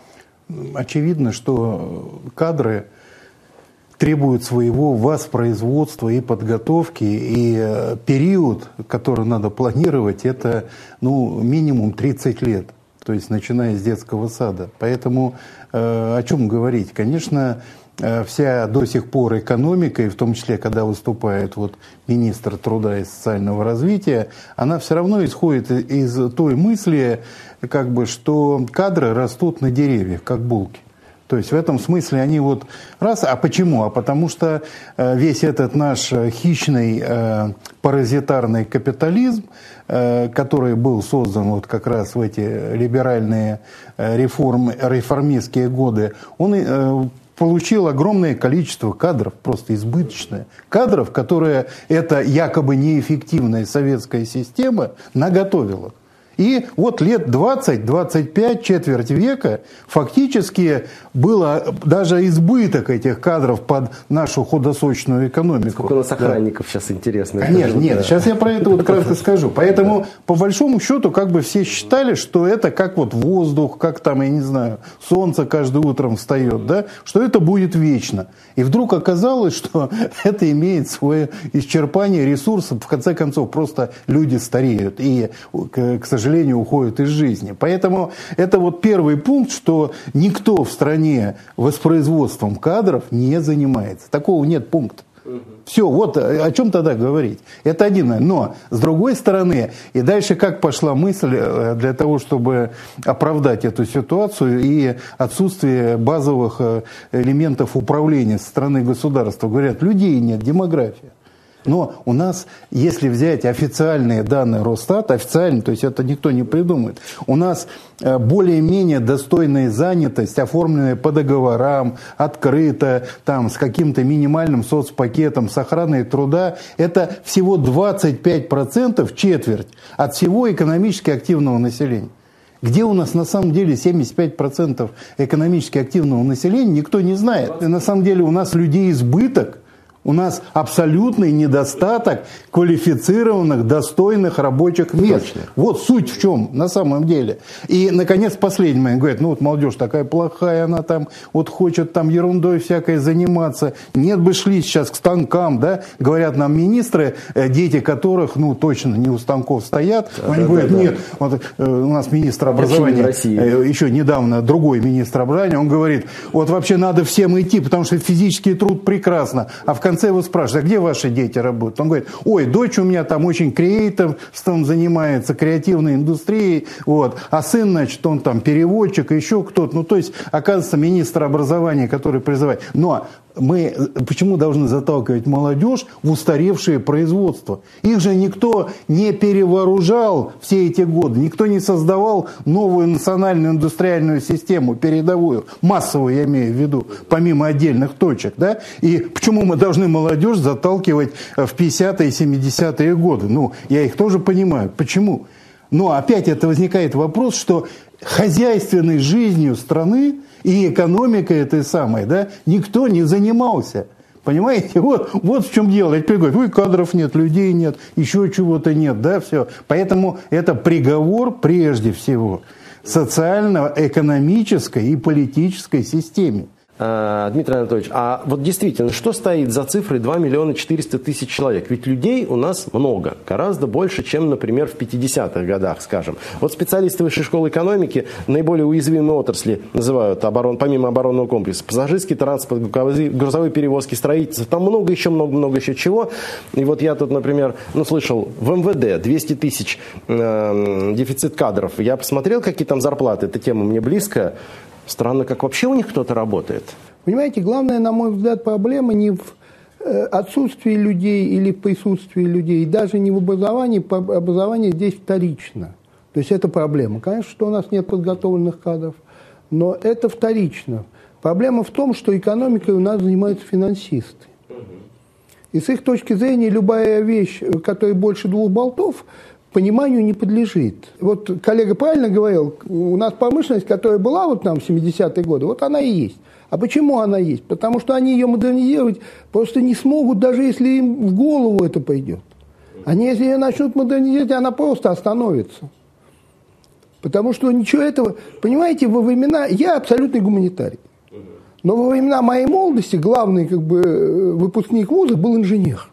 Очевидно, что кадры требуют своего воспроизводства и подготовки, и период, который надо планировать, это ну, минимум тридцать лет. То есть начиная с детского сада. Поэтому э, о чем говорить? Конечно, вся до сих пор экономика, и в том числе, когда выступает вот министр труда и социального развития, она все равно исходит из той мысли, как бы, что кадры растут на деревьях, как булки. То есть в этом смысле они вот раз. А почему? А потому что весь этот наш хищный паразитарный капитализм, который был создан вот как раз в эти либеральные реформ, реформистские годы, он получил огромное количество кадров, просто избыточное. Кадров, которые эта якобы неэффективная советская система наготовила. И вот лет двадцать-двадцать пять, четверть века, фактически было даже избыток этих кадров под нашу худосочную экономику. Сколько у нас охранников да. сейчас интересно. Нет, нет, да. сейчас я про это вот кратко скажу. Поэтому, по большому счету, как бы все считали, что это как вот воздух, как там, я не знаю, солнце каждым утром встает, да, что это будет вечно. И вдруг оказалось, что это имеет свое исчерпание ресурсов. В конце концов, просто люди стареют и, к сожалению, уходят из жизни. Поэтому это вот первый пункт, что никто в стране воспроизводством кадров не занимается. Такого нет пункта. Все, вот о чем тогда говорить. Это один. Но, с другой стороны, и дальше как пошла мысль для того, чтобы оправдать эту ситуацию и отсутствие базовых элементов управления со стороны государства. Говорят, людей нет, демография. Но у нас, если взять официальные данные Росстата, официальные, то есть это никто не придумает, у нас более-менее достойная занятость, оформленная по договорам, открыто, там, с каким-то минимальным соцпакетом, с охраной труда, это всего двадцать пять процентов, четверть от всего экономически активного населения. Где у нас на самом деле семьдесят пять процентов экономически активного населения, никто не знает. И на самом деле у нас людей избыток. У нас абсолютный недостаток квалифицированных, достойных рабочих мест. Точно. Вот суть в чем на самом деле. И, наконец, последний момент. Говорят, ну вот молодежь такая плохая, она там вот хочет там ерундой всякой заниматься. Нет бы шли сейчас к станкам, да? Говорят нам министры, дети которых, ну, точно не у станков стоят. Да, Они да, говорят, да, нет, да. Вот, э, у нас министр образования, э, еще недавно другой министр образования, он говорит, вот вообще надо всем идти, потому что физический труд прекрасно. А в В конце его спрашивают, а где ваши дети работают? Он говорит, ой, дочь у меня там очень креативством занимается, креативной индустрией, вот, а сын, значит, он там переводчик, еще кто-то. Ну, то есть, оказывается, министр образования, который призывает. Но мы почему должны заталкивать молодежь в устаревшее производство? Их же никто не перевооружал все эти годы, никто не создавал новую национальную индустриальную систему, передовую, массовую я имею в виду, помимо отдельных точек. Да? И почему мы должны молодежь заталкивать в пятидесятые и семидесятые годы? Ну, я их тоже понимаю. Почему? Но опять это возникает вопрос, что хозяйственной жизнью страны и экономикой этой самой, да, никто не занимался. Понимаете? Вот, вот в чем дело. Теперь говорят, ой, кадров нет, людей нет, еще чего-то нет, да, все. Поэтому это приговор прежде всего социально-экономической и политической системе. Дмитрий Анатольевич, а вот действительно, что стоит за цифрой два миллиона четыреста тысяч человек? Ведь людей у нас много, гораздо больше, чем, например, в пятидесятых годах, скажем. Вот специалисты Высшей школы экономики наиболее уязвимые отрасли называют, оборон, помимо оборонного комплекса, пассажирский транспорт, грузовые перевозки, строительство, там много еще, много-много еще чего. И вот я тут, например, ну, слышал, в эм вэ дэ двести тысяч э, дефицит кадров. Я посмотрел, какие там зарплаты, эта тема мне близкая. Странно, как вообще у них кто-то работает. Понимаете, главная, на мой взгляд, проблема не в отсутствии людей или в присутствии людей, даже не в образовании, образование здесь вторично. То есть это проблема. Конечно, что у нас нет подготовленных кадров, но это вторично. Проблема в том, что экономикой у нас занимаются финансисты. И с их точки зрения любая вещь, которая больше двух болтов, пониманию не подлежит. Вот коллега правильно говорил, у нас промышленность, которая была вот там в семидесятые годы, вот она и есть. А почему она есть? Потому что они ее модернизировать просто не смогут, даже если им в голову это пойдет. Они, если ее начнут модернизировать, она просто остановится. Потому что ничего этого... Понимаете, во времена... Я абсолютный гуманитарий. Но во времена моей молодости главный как бы, выпускник вуза был инженер.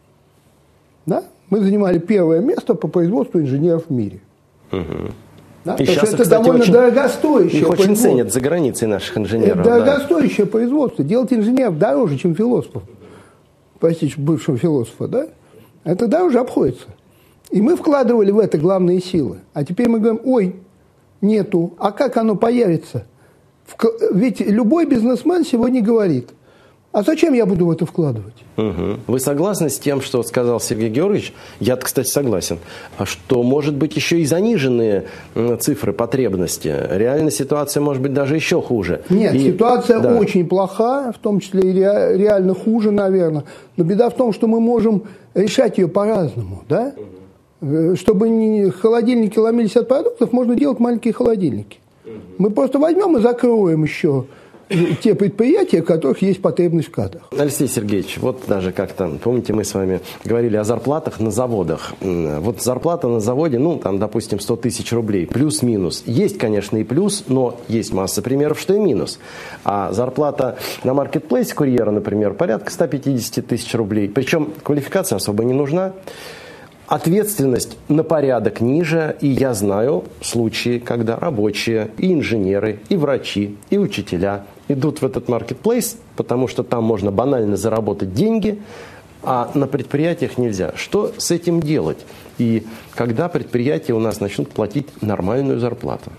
Да? Мы занимали первое место по производству инженеров в мире. Угу. Да? И сейчас, это кстати, довольно очень, дорогостоящее их производство. очень ценят за границей наших инженеров. Это дорогостоящее да. производство. Делать инженеров дороже, чем философов. Простите, бывшего философа, да? Это дороже обходится. И мы вкладывали в это главные силы. А теперь мы говорим, ой, нету. А как оно появится? Ведь любой бизнесмен сегодня говорит, А зачем я буду в это вкладывать? Угу. Вы согласны с тем, что сказал Сергей Георгиевич? Я, кстати, согласен. Что, может быть, еще и заниженные цифры потребности. Реально ситуация может быть даже еще хуже. Нет, и... ситуация да. очень плоха, в том числе и ре... реально хуже, наверное. Но беда в том, что мы можем решать ее по-разному, да? Угу. Чтобы не... холодильники ломились от продуктов, можно делать маленькие холодильники. Угу. Мы просто возьмем и закроем еще те предприятия, в которых есть потребность в кадрах. Алексей Сергеевич, вот даже как-то, помните, мы с вами говорили о зарплатах на заводах. Вот зарплата на заводе, ну, там, допустим, сто тысяч рублей, плюс-минус. Есть, конечно, и плюс, но есть масса примеров, что и минус. А зарплата на маркетплейсе курьера, например, порядка сто пятьдесят тысяч рублей. Причем квалификация особо не нужна. Ответственность на порядок ниже, и я знаю случаи, когда рабочие, и инженеры, и врачи, и учителя идут в этот маркетплейс, потому что там можно банально заработать деньги, а на предприятиях нельзя. Что с этим делать? И когда предприятия у нас начнут платить нормальную зарплату?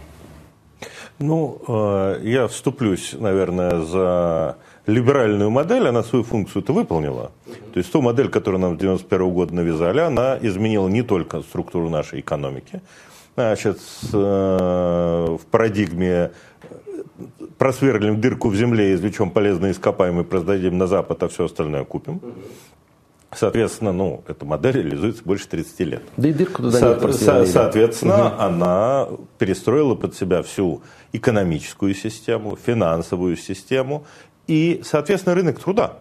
Ну, я вступлюсь, наверное, за либеральную модель, она свою функцию-то выполнила. То есть ту модель, которую нам в девяносто первого года навязали, она изменила не только структуру нашей экономики. Значит, в парадигме просверлим дырку в земле, извлечем полезные ископаемые, продадим на Запад, а все остальное купим. Соответственно, ну, эта модель реализуется больше тридцати лет. Да и дырку туда Со- нет со- Соответственно, угу. она перестроила под себя всю экономическую систему, финансовую систему и, соответственно, рынок труда.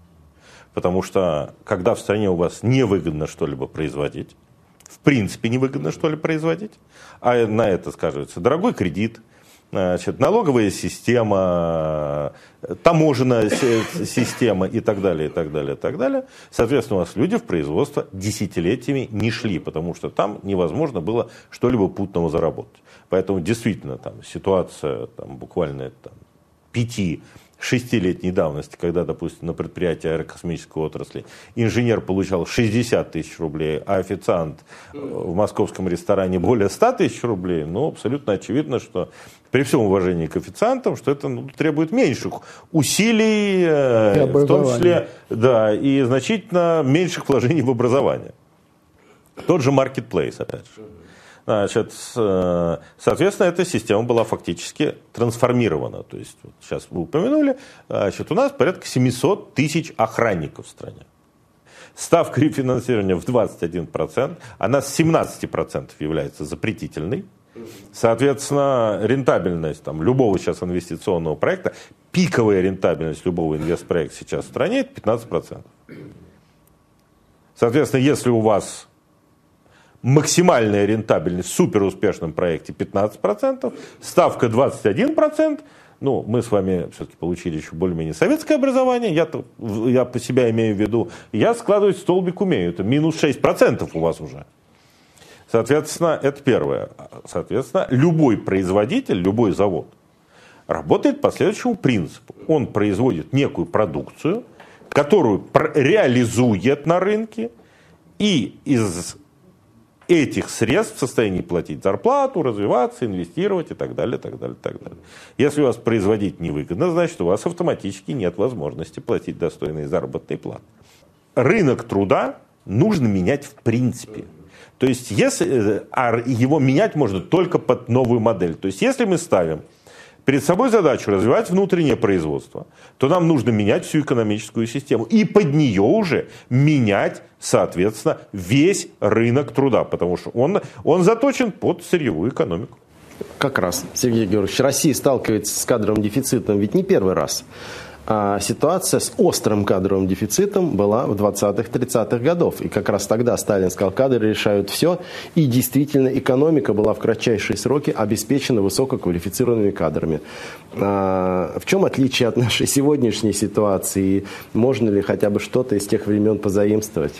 Потому что, когда в стране у вас невыгодно что-либо производить, в принципе невыгодно что-либо производить, а на это сказывается дорогой кредит, значит, налоговая система, таможенная система и так далее, и так далее, и так далее. Соответственно, у вас люди в производство десятилетиями не шли, потому что там невозможно было что-либо путного заработать. Поэтому действительно там ситуация там, буквально там, пяти шестилетней давности, когда, допустим, на предприятии аэрокосмической отрасли инженер получал шестьдесят тысяч рублей, а официант в московском ресторане более ста тысяч рублей, ну, абсолютно очевидно, что при всем уважении к официантам, что это ну, требует меньших усилий, в том числе, да, и значительно меньших вложений в образование. Тот же маркетплейс, опять же. Значит, соответственно, эта система была фактически трансформирована. То есть, вот сейчас вы упомянули, значит, у нас порядка семьсот тысяч охранников в стране. Ставка рефинансирования в двадцать один процент, она с семнадцати процентов является запретительной. Соответственно, рентабельность там, любого сейчас инвестиционного проекта, пиковая рентабельность любого инвестпроекта сейчас в стране – это пятнадцать процентов. Соответственно, если у вас максимальная рентабельность в суперуспешном проекте пятнадцать процентов, ставка двадцать один процент, ну, мы с вами все-таки получили еще более-менее советское образование, я, я по себя имею в виду, я складывать столбик умею, это минус шесть процентов у вас уже. Соответственно, это первое. Соответственно, любой производитель, любой завод работает по следующему принципу. Он производит некую продукцию, которую реализует на рынке, и из этих средств в состоянии платить зарплату, развиваться, инвестировать и так далее, так далее, так далее. Если у вас производить невыгодно, значит, у вас автоматически нет возможности платить достойные заработные платы. Рынок труда нужно менять в принципе. То есть, если, а его менять можно только под новую модель. То есть, если мы ставим перед собой задачу развивать внутреннее производство, то нам нужно менять всю экономическую систему. И под нее уже менять, соответственно, весь рынок труда. Потому что он, он заточен под сырьевую экономику. Как раз, Сергей Георгиевич, Россия сталкивается с кадровым дефицитом ведь не первый раз. А ситуация с острым кадровым дефицитом была в двадцатых-тридцатых годов. И как раз тогда Сталин сказал, кадры решают все. И действительно экономика была в кратчайшие сроки обеспечена высококвалифицированными кадрами. А в чем отличие от нашей сегодняшней ситуации? Можно ли хотя бы что-то из тех времен позаимствовать?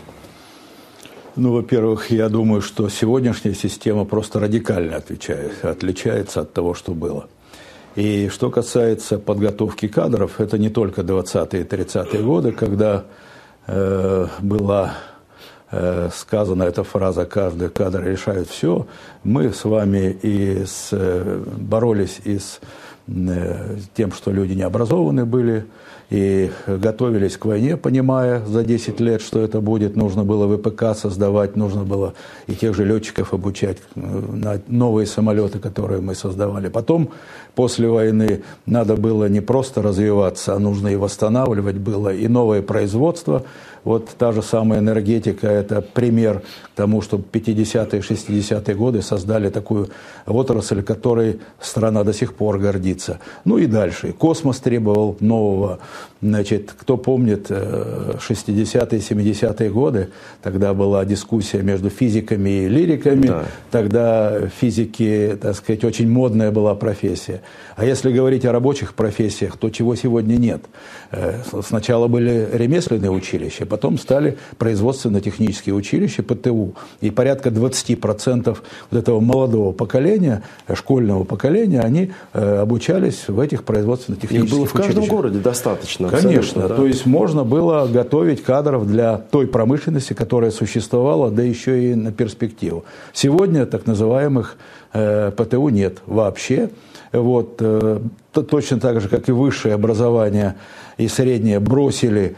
Ну, во-первых, я думаю, что сегодняшняя система просто радикально отвечает, отличается от того, что было. И что касается подготовки кадров, это не только двадцатые-тридцатые годы, когда э, была э, сказана эта фраза «каждый кадр решает все». Мы с вами и с, боролись и с тем, что люди необразованные были и готовились к войне, понимая за десять лет, что это будет. Нужно было ВПК создавать, нужно было и тех же летчиков обучать на новые самолеты, которые мы создавали. Потом, после войны, надо было не просто развиваться, а нужно и восстанавливать было, и новое производство. Вот та же самая энергетика – это пример тому, что в пятидесятые, шестидесятые годы создали такую отрасль, которой страна до сих пор гордится. Ну и дальше. Космос требовал нового. Значит, кто помнит шестидесятые, семидесятые годы, тогда была дискуссия между физиками и лириками, да. Тогда физики, так сказать, очень модная была профессия. А если говорить о рабочих профессиях, то чего сегодня нет? Сначала были ремесленные училища, потом стали производственно-технические училища, ПТУ. И порядка двадцать процентов вот этого молодого поколения, школьного поколения, они обучались в этих производственно-технических училищах. Их было в каждом городе достаточно. Конечно. Да? То есть можно было готовить кадров для той промышленности, которая существовала, да еще и на перспективу. Сегодня так называемых э, ПТУ нет вообще. Вот, э, точно так же, как и высшее образование и среднее бросили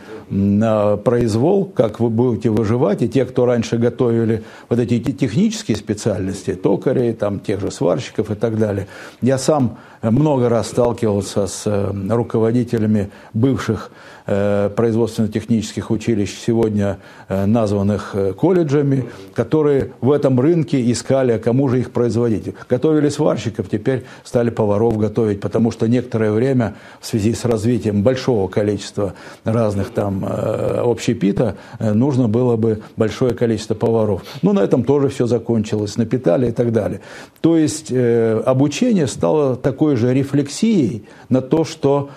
на произвол, как вы будете выживать, и те, кто раньше готовили вот эти технические специальности, токарей, там, тех же сварщиков и так далее. Я сам много раз сталкивался с руководителями бывших э, производственно-технических училищ, сегодня э, названных колледжами, которые в этом рынке искали, а кому же их производить. Готовили сварщиков, теперь стали поваров готовить, потому что некоторое время в связи с развитием большого количества разных там э, общепита э, нужно было бы большое количество поваров. Ну, на этом тоже все закончилось, напитали и так далее. То есть э, обучение стало такой же рефлексией на то, что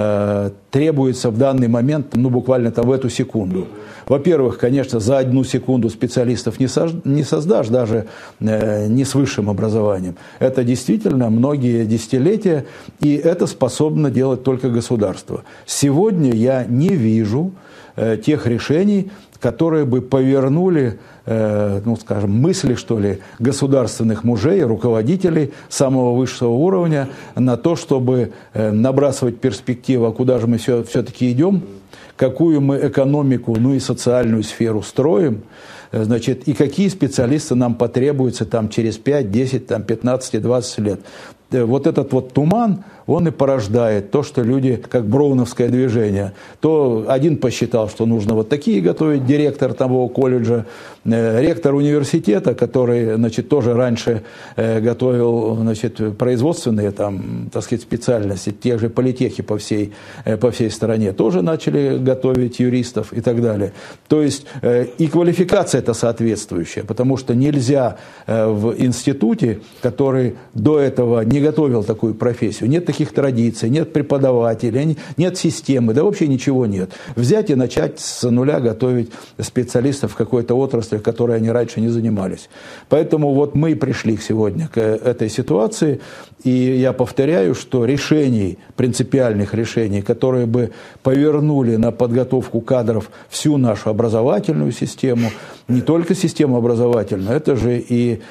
э, требуется в данный момент, ну, буквально там в эту секунду. Во-первых, конечно, за одну секунду специалистов не, со, не создашь, даже э, не с высшим образованием. Это действительно многие десятилетия, и это способно делать только государство. Сегодня я не вижу э, тех решений, которые бы повернули, э, ну, скажем, мысли, что ли, государственных мужей, руководителей самого высшего уровня на то, чтобы э, набрасывать перспективу, а куда же мы все, все-таки идем, какую мы экономику, ну и социальную сферу строим, э, значит, и какие специалисты нам потребуются там, через пять, десять, там, пятнадцать и двадцать лет. Вот этот вот туман, он и порождает то, что люди, как броуновское движение, то один посчитал, что нужно вот такие готовить, директор того колледжа, э, ректор университета, который, значит, тоже раньше э, готовил, значит, производственные там, так сказать, специальности, те же политехи по всей, э, по всей стране, тоже начали готовить юристов и так далее. То есть э, и квалификация это соответствующая, потому что нельзя э, в институте, который до этого не готовил такую профессию, нет таких традиций, нет преподавателей, нет системы, да вообще ничего нет. Взять и начать с нуля готовить специалистов в какой-то отрасли, в которой они раньше не занимались. Поэтому вот мы пришли сегодня к этой ситуации, и я повторяю, что решений, принципиальных решений, которые бы повернули на подготовку кадров всю нашу образовательную систему, не только систему образовательную, это же и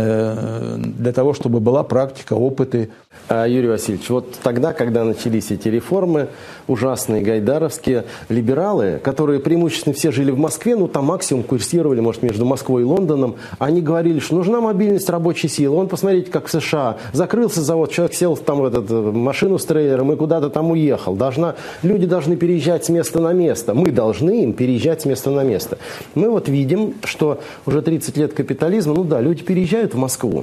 э, для того, чтобы была практика, опыты. Юрий Васильевич, вот тогда, когда начались эти реформы, ужасные гайдаровские, либералы, которые преимущественно все жили в Москве, ну там максимум курсировали, может, между Москвой и Лондоном, они говорили, что нужна мобильность рабочей силы. Вон, посмотрите, как в США. Закрылся завод, человек сел там в эту машину с трейлером и куда-то там уехал. Должна, люди должны переезжать с места на место. Мы должны им переезжать с места на место. Мы вот видим, что уже тридцать лет капитализма, ну да, люди переезжают в Москву.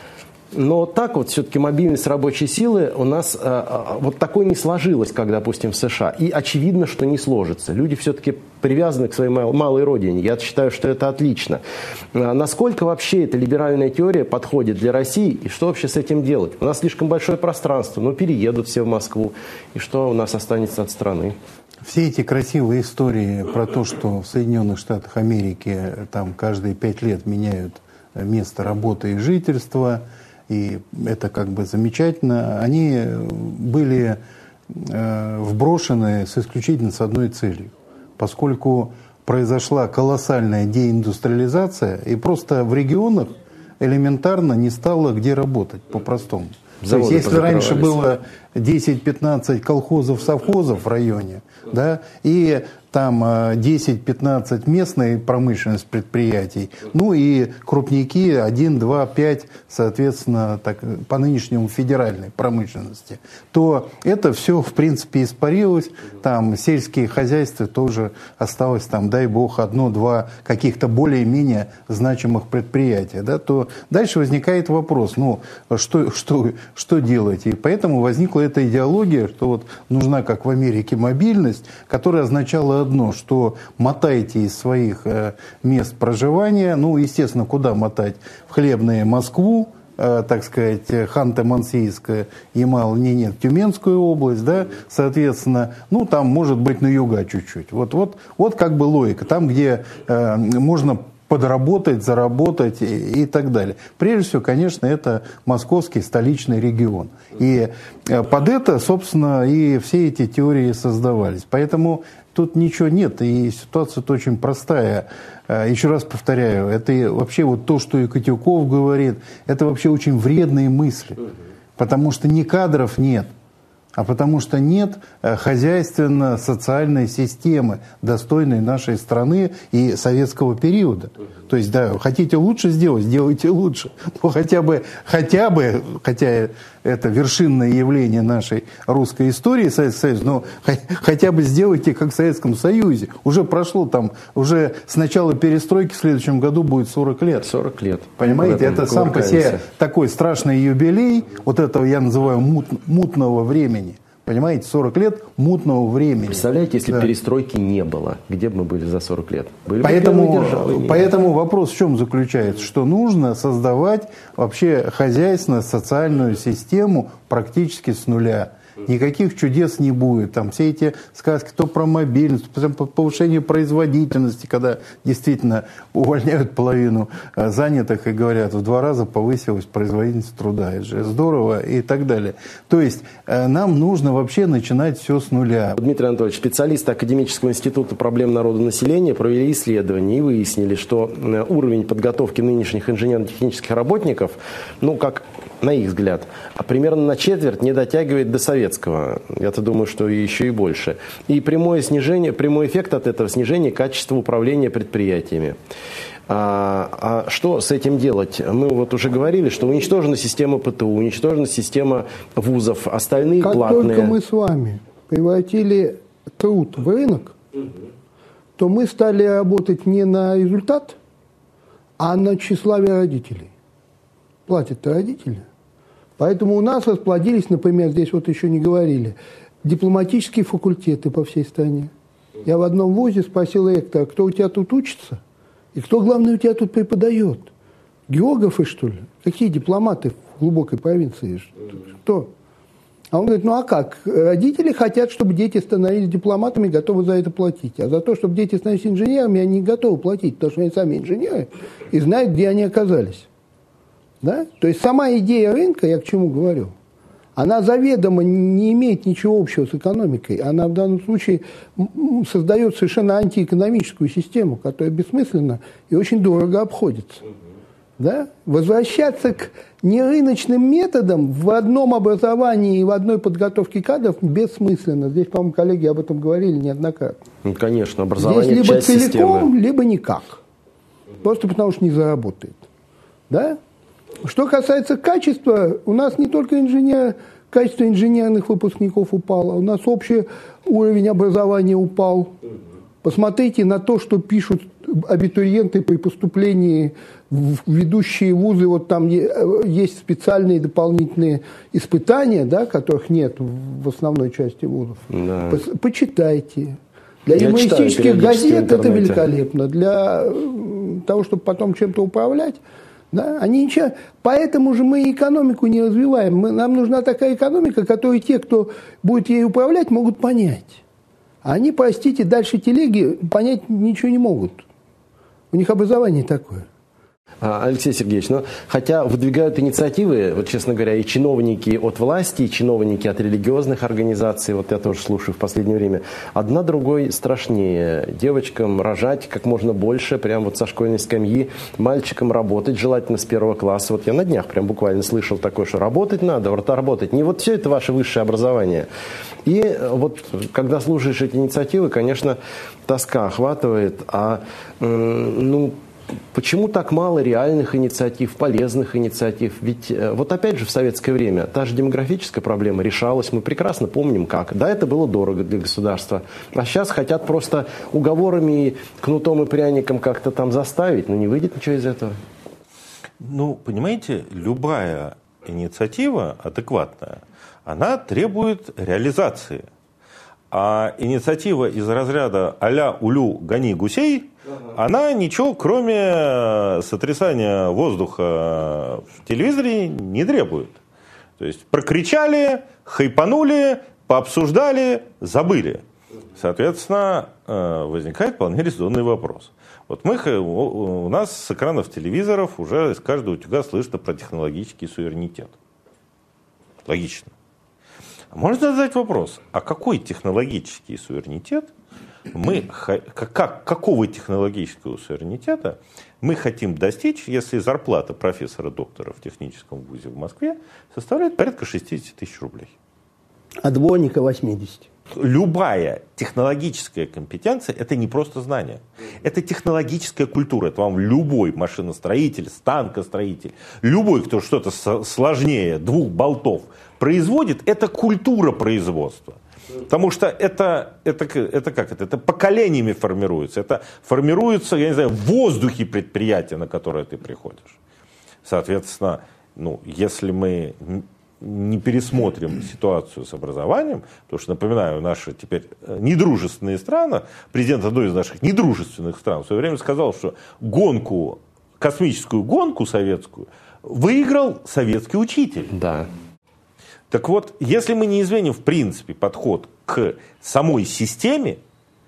Но так вот все-таки мобильность рабочей силы у нас а, вот такой не сложилась, как, допустим, в США. И очевидно, что не сложится. Люди все-таки привязаны к своей малой родине. Я считаю, что это отлично. А насколько вообще эта либеральная теория подходит для России? И что вообще с этим делать? У нас слишком большое пространство. Ну, переедут все в Москву. И что у нас останется от страны? Все эти красивые истории про то, что в Соединенных Штатах Америки там каждые пять лет меняют место работы и жительства, и это как бы замечательно, они были э, вброшены с исключительно с одной целью. Поскольку произошла колоссальная деиндустриализация, и просто в регионах элементарно не стало где работать, по-простому. То есть, если раньше было десять-пятнадцать колхозов, совхозов в районе, да, и там десять-пятнадцать местной промышленность предприятий, ну и крупники один, два, пять, соответственно, так, по нынешнему федеральной промышленности, то это все, в принципе, испарилось, там сельские хозяйства тоже осталось, там, дай бог, одно-два каких-то более-менее значимых предприятия, да, то дальше возникает вопрос, ну, что, что, что делать? И поэтому возникла эта идеология, что вот нужна, как в Америке, мобильность, которая означала одно, что мотайте из своих э, мест проживания, ну, естественно, куда мотать? В хлебные Москву, э, так сказать, Ханты-Мансийская, Ямал, не, нет, Тюменскую область, да, соответственно, ну, там, может быть, на юга чуть-чуть. Вот, вот, вот как бы логика, там, где э, можно подработать, заработать и, и так далее. Прежде всего, конечно, это московский столичный регион. И под это, собственно, и все эти теории создавались. Поэтому тут ничего нет, и ситуация-то очень простая. Еще раз повторяю, это вообще вот то, что и Котюков говорит, это вообще очень вредные мысли. Потому что не кадров нет, а потому что нет хозяйственно-социальной системы, достойной нашей страны и советского периода. То есть, да, хотите лучше сделать, сделайте лучше. Но хотя бы, хотя бы, хотя это вершинное явление нашей русской истории, Советского Союза, но хотя бы сделайте, как в Советском Союзе. Уже прошло там, уже с начала перестройки в следующем году будет сорок лет. сорок лет. Понимаете, это сам по себе такой страшный юбилей, вот этого я называю мут, мутного времени. Понимаете, сорок лет мутного времени. Представляете, если да. перестройки не было, где бы мы были за сорок лет? Были поэтому, поэтому вопрос в чем заключается? Что нужно создавать вообще хозяйственно-социальную систему практически с нуля. Никаких чудес не будет. Там все эти сказки, то про мобильность, то повышение производительности, когда действительно увольняют половину занятых и говорят, в два раза повысилась производительность труда. Это же здорово и так далее. То есть нам нужно вообще начинать все с нуля. Дмитрий Анатольевич, специалисты Академического института проблем народонаселения провели исследование и выяснили, что уровень подготовки нынешних инженерно-технических работников, ну, как на их взгляд, примерно на четверть не дотягивает до советского. Я-то думаю, что еще и больше. И прямое снижение, прямой эффект от этого снижения качества управления предприятиями. А, а что с этим делать? Мы вот уже говорили, что уничтожена система ПТУ, уничтожена система вузов, остальные как платные. Как только мы с вами превратили труд в рынок, то мы стали работать не на результат, а на тщеславие родителей. Платят-то родители. Поэтому у нас расплодились, например, здесь вот еще не говорили, дипломатические факультеты по всей стране. Я в одном вузе спросил ректора, кто у тебя тут учится и кто, главное, у тебя тут преподает. Географы, что ли? Какие дипломаты в глубокой провинции? Кто? А он говорит, ну а как? Родители хотят, чтобы дети становились дипломатами, готовы за это платить. А за то, чтобы дети становились инженерами, они не готовы платить, потому что они сами инженеры и знают, где они оказались. Да? То есть сама идея рынка, я к чему говорю, она заведомо не имеет ничего общего с экономикой. Она в данном случае создает совершенно антиэкономическую систему, которая бессмысленно и очень дорого обходится. Да? Возвращаться к нерыночным методам в одном образовании и в одной подготовке кадров бессмысленно. Здесь, по-моему, коллеги об этом говорили неоднократно. Ну, конечно, образование здесь либо часть целиком, системы. либо никак. Просто потому что не заработает. Да? Что касается качества, у нас не только инженер, качество инженерных выпускников упало, у нас общий уровень образования упал. Посмотрите на то, что пишут абитуриенты при поступлении в ведущие вузы. Вот там есть специальные дополнительные испытания, да, которых нет в основной части вузов. Да. Почитайте. Для юмористических газет это великолепно. Для того, чтобы потом чем-то управлять, да, они ничего. Поэтому же мы экономику не развиваем. Мы, нам нужна такая экономика, которую те, кто будет ей управлять, могут понять. А они, простите, дальше телеги понять ничего не могут. У них образование такое. Алексей Сергеевич, ну, хотя выдвигают инициативы, вот, честно говоря, и чиновники от власти, и чиновники от религиозных организаций, вот я тоже слушаю в последнее время, одна другой страшнее. Девочкам рожать как можно больше, прям вот со школьной скамьи, мальчикам работать, желательно с первого класса. Вот я на днях прям буквально слышал такое, что работать надо, вот работать. Не вот все это ваше высшее образование. И вот когда слушаешь эти инициативы, конечно, тоска охватывает, а, ну, почему так мало реальных инициатив, полезных инициатив? Ведь вот опять же в советское время та же демографическая проблема решалась, мы прекрасно помним как. Да, это было дорого для государства, а сейчас хотят просто уговорами, кнутом и пряником как-то там заставить, но не выйдет ничего из этого. Ну, понимаете, любая инициатива адекватная, она требует реализации. А инициатива из разряда а-ля улю гони гусей, она ничего, кроме сотрясания воздуха в телевизоре, не требует. То есть прокричали, хайпанули, пообсуждали, забыли. Соответственно, возникает вполне резонный вопрос. Вот мы, у нас с экранов телевизоров уже из каждого утюга слышно про технологический суверенитет. Логично. Можно задать вопрос, а какой технологический суверенитет мы, как, какого технологического суверенитета мы хотим достичь, если зарплата профессора-доктора в техническом вузе в Москве составляет порядка шестьдесят тысяч рублей? А дворника восемьдесят. Любая технологическая компетенция – это не просто знание. Это технологическая культура. Это вам любой машиностроитель, станкостроитель, любой, кто что-то сложнее двух болтов производит, это культура производства. Потому что это, это, это как это? Это поколениями формируется. Это формируется, я не знаю, в воздухе предприятия, на которое ты приходишь. Соответственно, ну, если мы не пересмотрим ситуацию с образованием, потому что, напоминаю, наши теперь недружественные страны, президент одной из наших недружественных стран в свое время сказал, что гонку, космическую гонку советскую выиграл советский учитель. Да. Так вот, если мы не изменим в принципе подход к самой системе,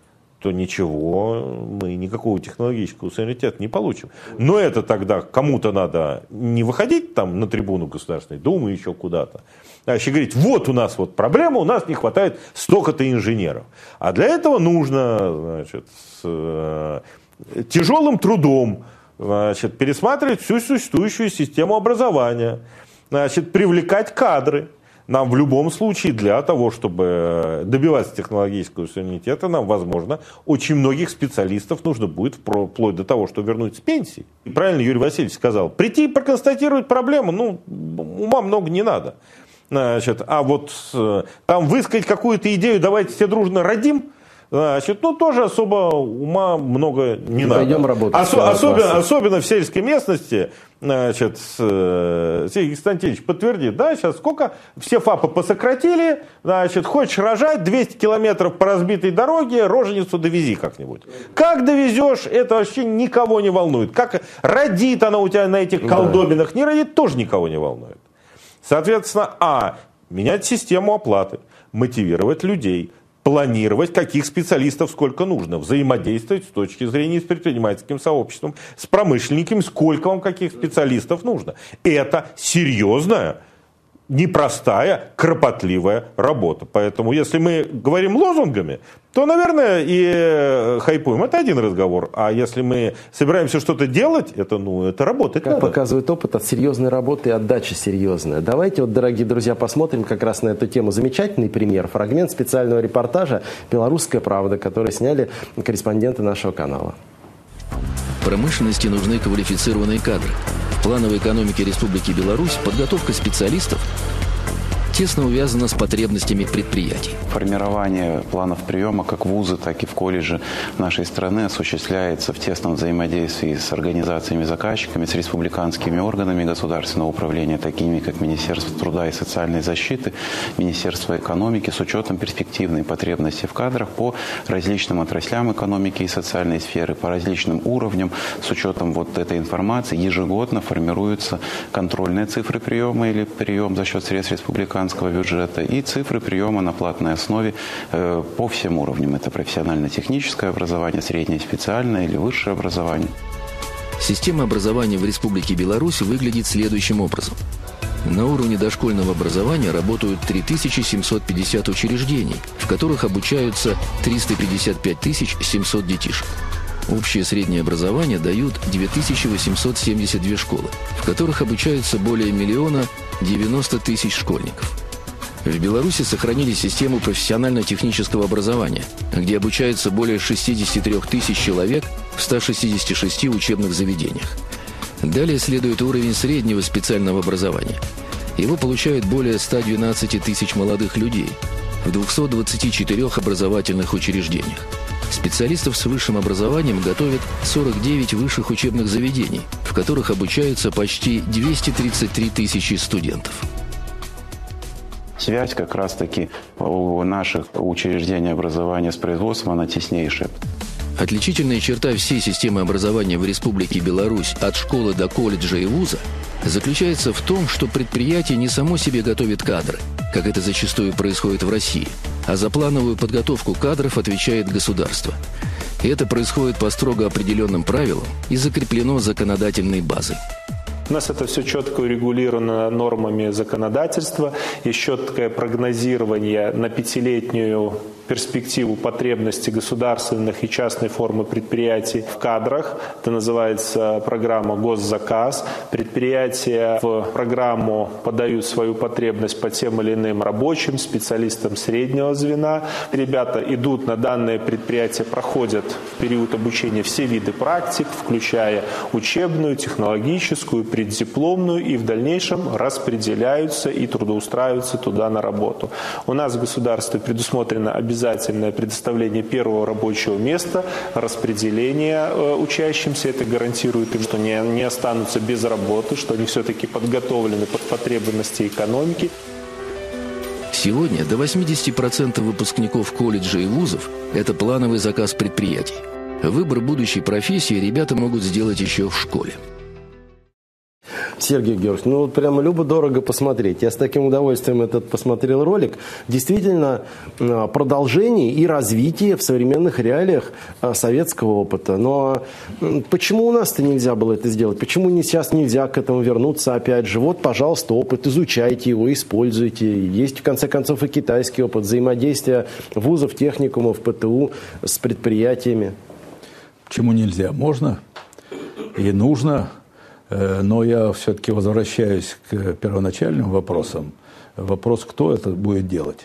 то ничего, мы никакого технологического суверенитета не получим. Но это тогда кому-то надо не выходить там на трибуну Государственной Думы, еще куда-то, а еще говорить, вот у нас вот проблема, у нас не хватает столько-то инженеров. А для этого нужно, значит, с э, тяжелым трудом, значит, пересматривать всю существующую систему образования, значит, привлекать кадры. Нам в любом случае для того, чтобы добиваться технологического суверенитета, нам, возможно, очень многих специалистов нужно будет вплоть до того, что вернуть с пенсии. И правильно Юрий Васильевич сказал, прийти и проконстатировать проблему, ну, ума много не надо. Значит, а вот там высказать какую-то идею, давайте все дружно родим, значит, ну, тоже особо ума много не надо. Пойдем работать. Осо- особенно, особенно в сельской местности, значит, Сергей Константинович подтвердит, да, сейчас сколько, все ФАПы посократили, значит, хочешь рожать, двести километров по разбитой дороге, роженицу довези как-нибудь. Как довезешь, это вообще никого не волнует. Как родит она у тебя на этих колдобинах, не родит, тоже никого не волнует. Соответственно, а, менять систему оплаты, мотивировать людей, планировать, каких специалистов сколько нужно, взаимодействовать с точки зрения с предпринимательским сообществом, с промышленниками, сколько вам каких специалистов нужно. Это серьезная, непростая, кропотливая работа. Поэтому, если мы говорим лозунгами, то, наверное, и хайпуем. Это один разговор. А если мы собираемся что-то делать, это, ну, это работает. Как надо. показывает опыт, от серьезной работы и отдача серьезная. Давайте, вот, дорогие друзья, посмотрим как раз на эту тему. Замечательный пример. Фрагмент специального репортажа «Белорусская правда», который сняли корреспонденты нашего канала. Промышленности нужны квалифицированные кадры. В плановой экономике Республики Беларусь подготовка специалистов тесно увязана с потребностями предприятий. Формирование планов приема как вузы, так и в колледже нашей страны осуществляется в тесном взаимодействии с организациями-заказчиками, с республиканскими органами государственного управления, такими как Министерство труда и социальной защиты, Министерство экономики, с учетом перспективной потребности в кадрах по различным отраслям экономики и социальной сферы, по различным уровням. С учетом вот этой информации ежегодно формируются контрольные цифры приема или прием за счет средств республиканского бюджета и цифры приема на платной основе э, по всем уровням. Это профессионально-техническое образование, среднее специальное или высшее образование. Система образования в Республике Беларусь выглядит следующим образом. На уровне дошкольного образования работают три тысячи семьсот пятьдесят учреждений, в которых обучаются триста пятьдесят пять тысяч семьсот детишек. Общее среднее образование дают две тысячи восемьсот семьдесят две школы, в которых обучаются более миллиона девяносто тысяч школьников. В Беларуси сохранили систему профессионально-технического образования, где обучаются более шестьдесят три тысяч человек в ста шестидесяти шести учебных заведениях. Далее следует уровень среднего специального образования. Его получают более ста двенадцати тысяч молодых людей в двухстах двадцати четырёх образовательных учреждениях. Специалистов с высшим образованием готовят сорок девять высших учебных заведений, в которых обучаются почти двести тридцать три тысячи студентов. Связь как раз-таки у наших учреждений образования с производством, она теснейшая. Отличительная черта всей системы образования в Республике Беларусь от школы до колледжа и вуза заключается в том, что предприятие не само себе готовит кадры, как это зачастую происходит в России, а за плановую подготовку кадров отвечает государство. И это происходит по строго определенным правилам и закреплено законодательной базой. У нас это все четко урегулировано нормами законодательства, есть четкое прогнозирование на пятилетнюю перспективу потребностей государственных и частной формы предприятий в кадрах. Это называется программа «Госзаказ». Предприятия в программу подают свою потребность по тем или иным рабочим, специалистам среднего звена. Ребята идут на данное предприятие, проходят в период обучения все виды практик, включая учебную, технологическую, преддипломную, и в дальнейшем распределяются и трудоустраиваются туда на работу. У нас в государстве предусмотрено обязательно обязательное предоставление первого рабочего места, распределение э, учащимся. Это гарантирует им, что не, не останутся без работы, что они все-таки подготовлены под потребности экономики. Сегодня до восьмидесяти процентов выпускников колледжей и вузов – это плановый заказ предприятий. Выбор будущей профессии ребята могут сделать еще в школе. Сергей Георгиевич, ну вот прямо любо-дорого посмотреть. Я с таким удовольствием этот посмотрел ролик. Действительно, продолжение и развитие в современных реалиях советского опыта. Но почему у нас-то нельзя было это сделать? Почему сейчас нельзя к этому вернуться опять же? Вот, пожалуйста, опыт, изучайте его, используйте. Есть, в конце концов, и китайский опыт взаимодействия вузов, техникумов, ПТУ с предприятиями. Почему нельзя? Можно и нужно. Но я все-таки возвращаюсь к первоначальным вопросам. Вопрос, кто это будет делать?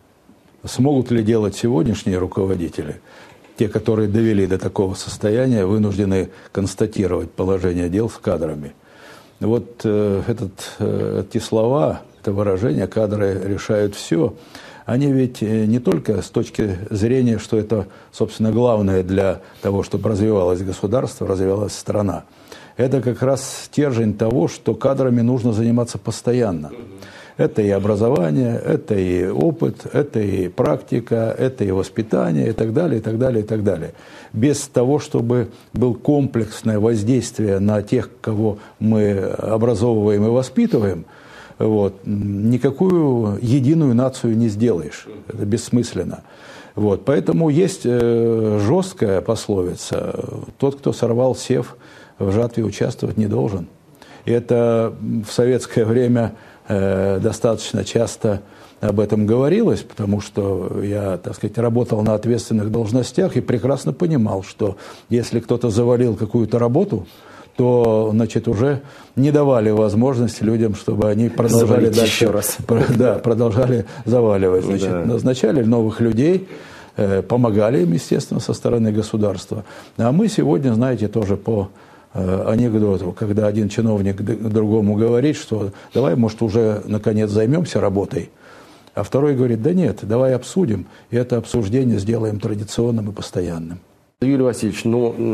Смогут ли делать сегодняшние руководители? Те, которые довели до такого состояния, вынуждены констатировать положение дел с кадрами. Вот э, этот, э, эти слова, это выражение «кадры решают все», они ведь не только с точки зрения, что это, собственно, главное для того, чтобы развивалось государство, развивалась страна. Это как раз стержень того, что кадрами нужно заниматься постоянно. Это и образование, это и опыт, это и практика, это и воспитание, и так далее, и так далее, и так далее. Без того, чтобы было комплексное воздействие на тех, кого мы образовываем и воспитываем, вот, никакую единую нацию не сделаешь. Это бессмысленно. Вот, поэтому есть жесткая пословица: тот, кто сорвал сев, в жатве участвовать не должен. И это в советское время э, достаточно часто об этом говорилось, потому что я, так сказать, работал на ответственных должностях и прекрасно понимал, что если кто-то завалил какую-то работу, то, значит, уже не давали возможности людям, чтобы они продолжали Завалить дальше, еще раз. Да, продолжали заваливать. Значит, да. Назначали новых людей, помогали им, естественно, со стороны государства. А мы сегодня, знаете, тоже по анекдоту, когда один чиновник другому говорит, что давай, может, уже наконец займемся работой, а второй говорит: да нет, давай обсудим, и это обсуждение сделаем традиционным и постоянным. Юрий Васильевич,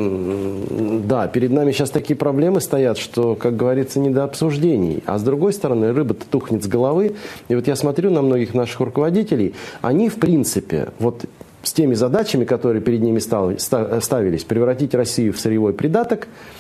ну да, перед нами сейчас такие проблемы стоят, что, как говорится, не до обсуждений. А с другой стороны, рыба-то тухнет с головы. И вот я смотрю на многих наших руководителей, они, в принципе, вот с теми задачами, которые перед ними ставились, превратить Россию в сырьевой придаток,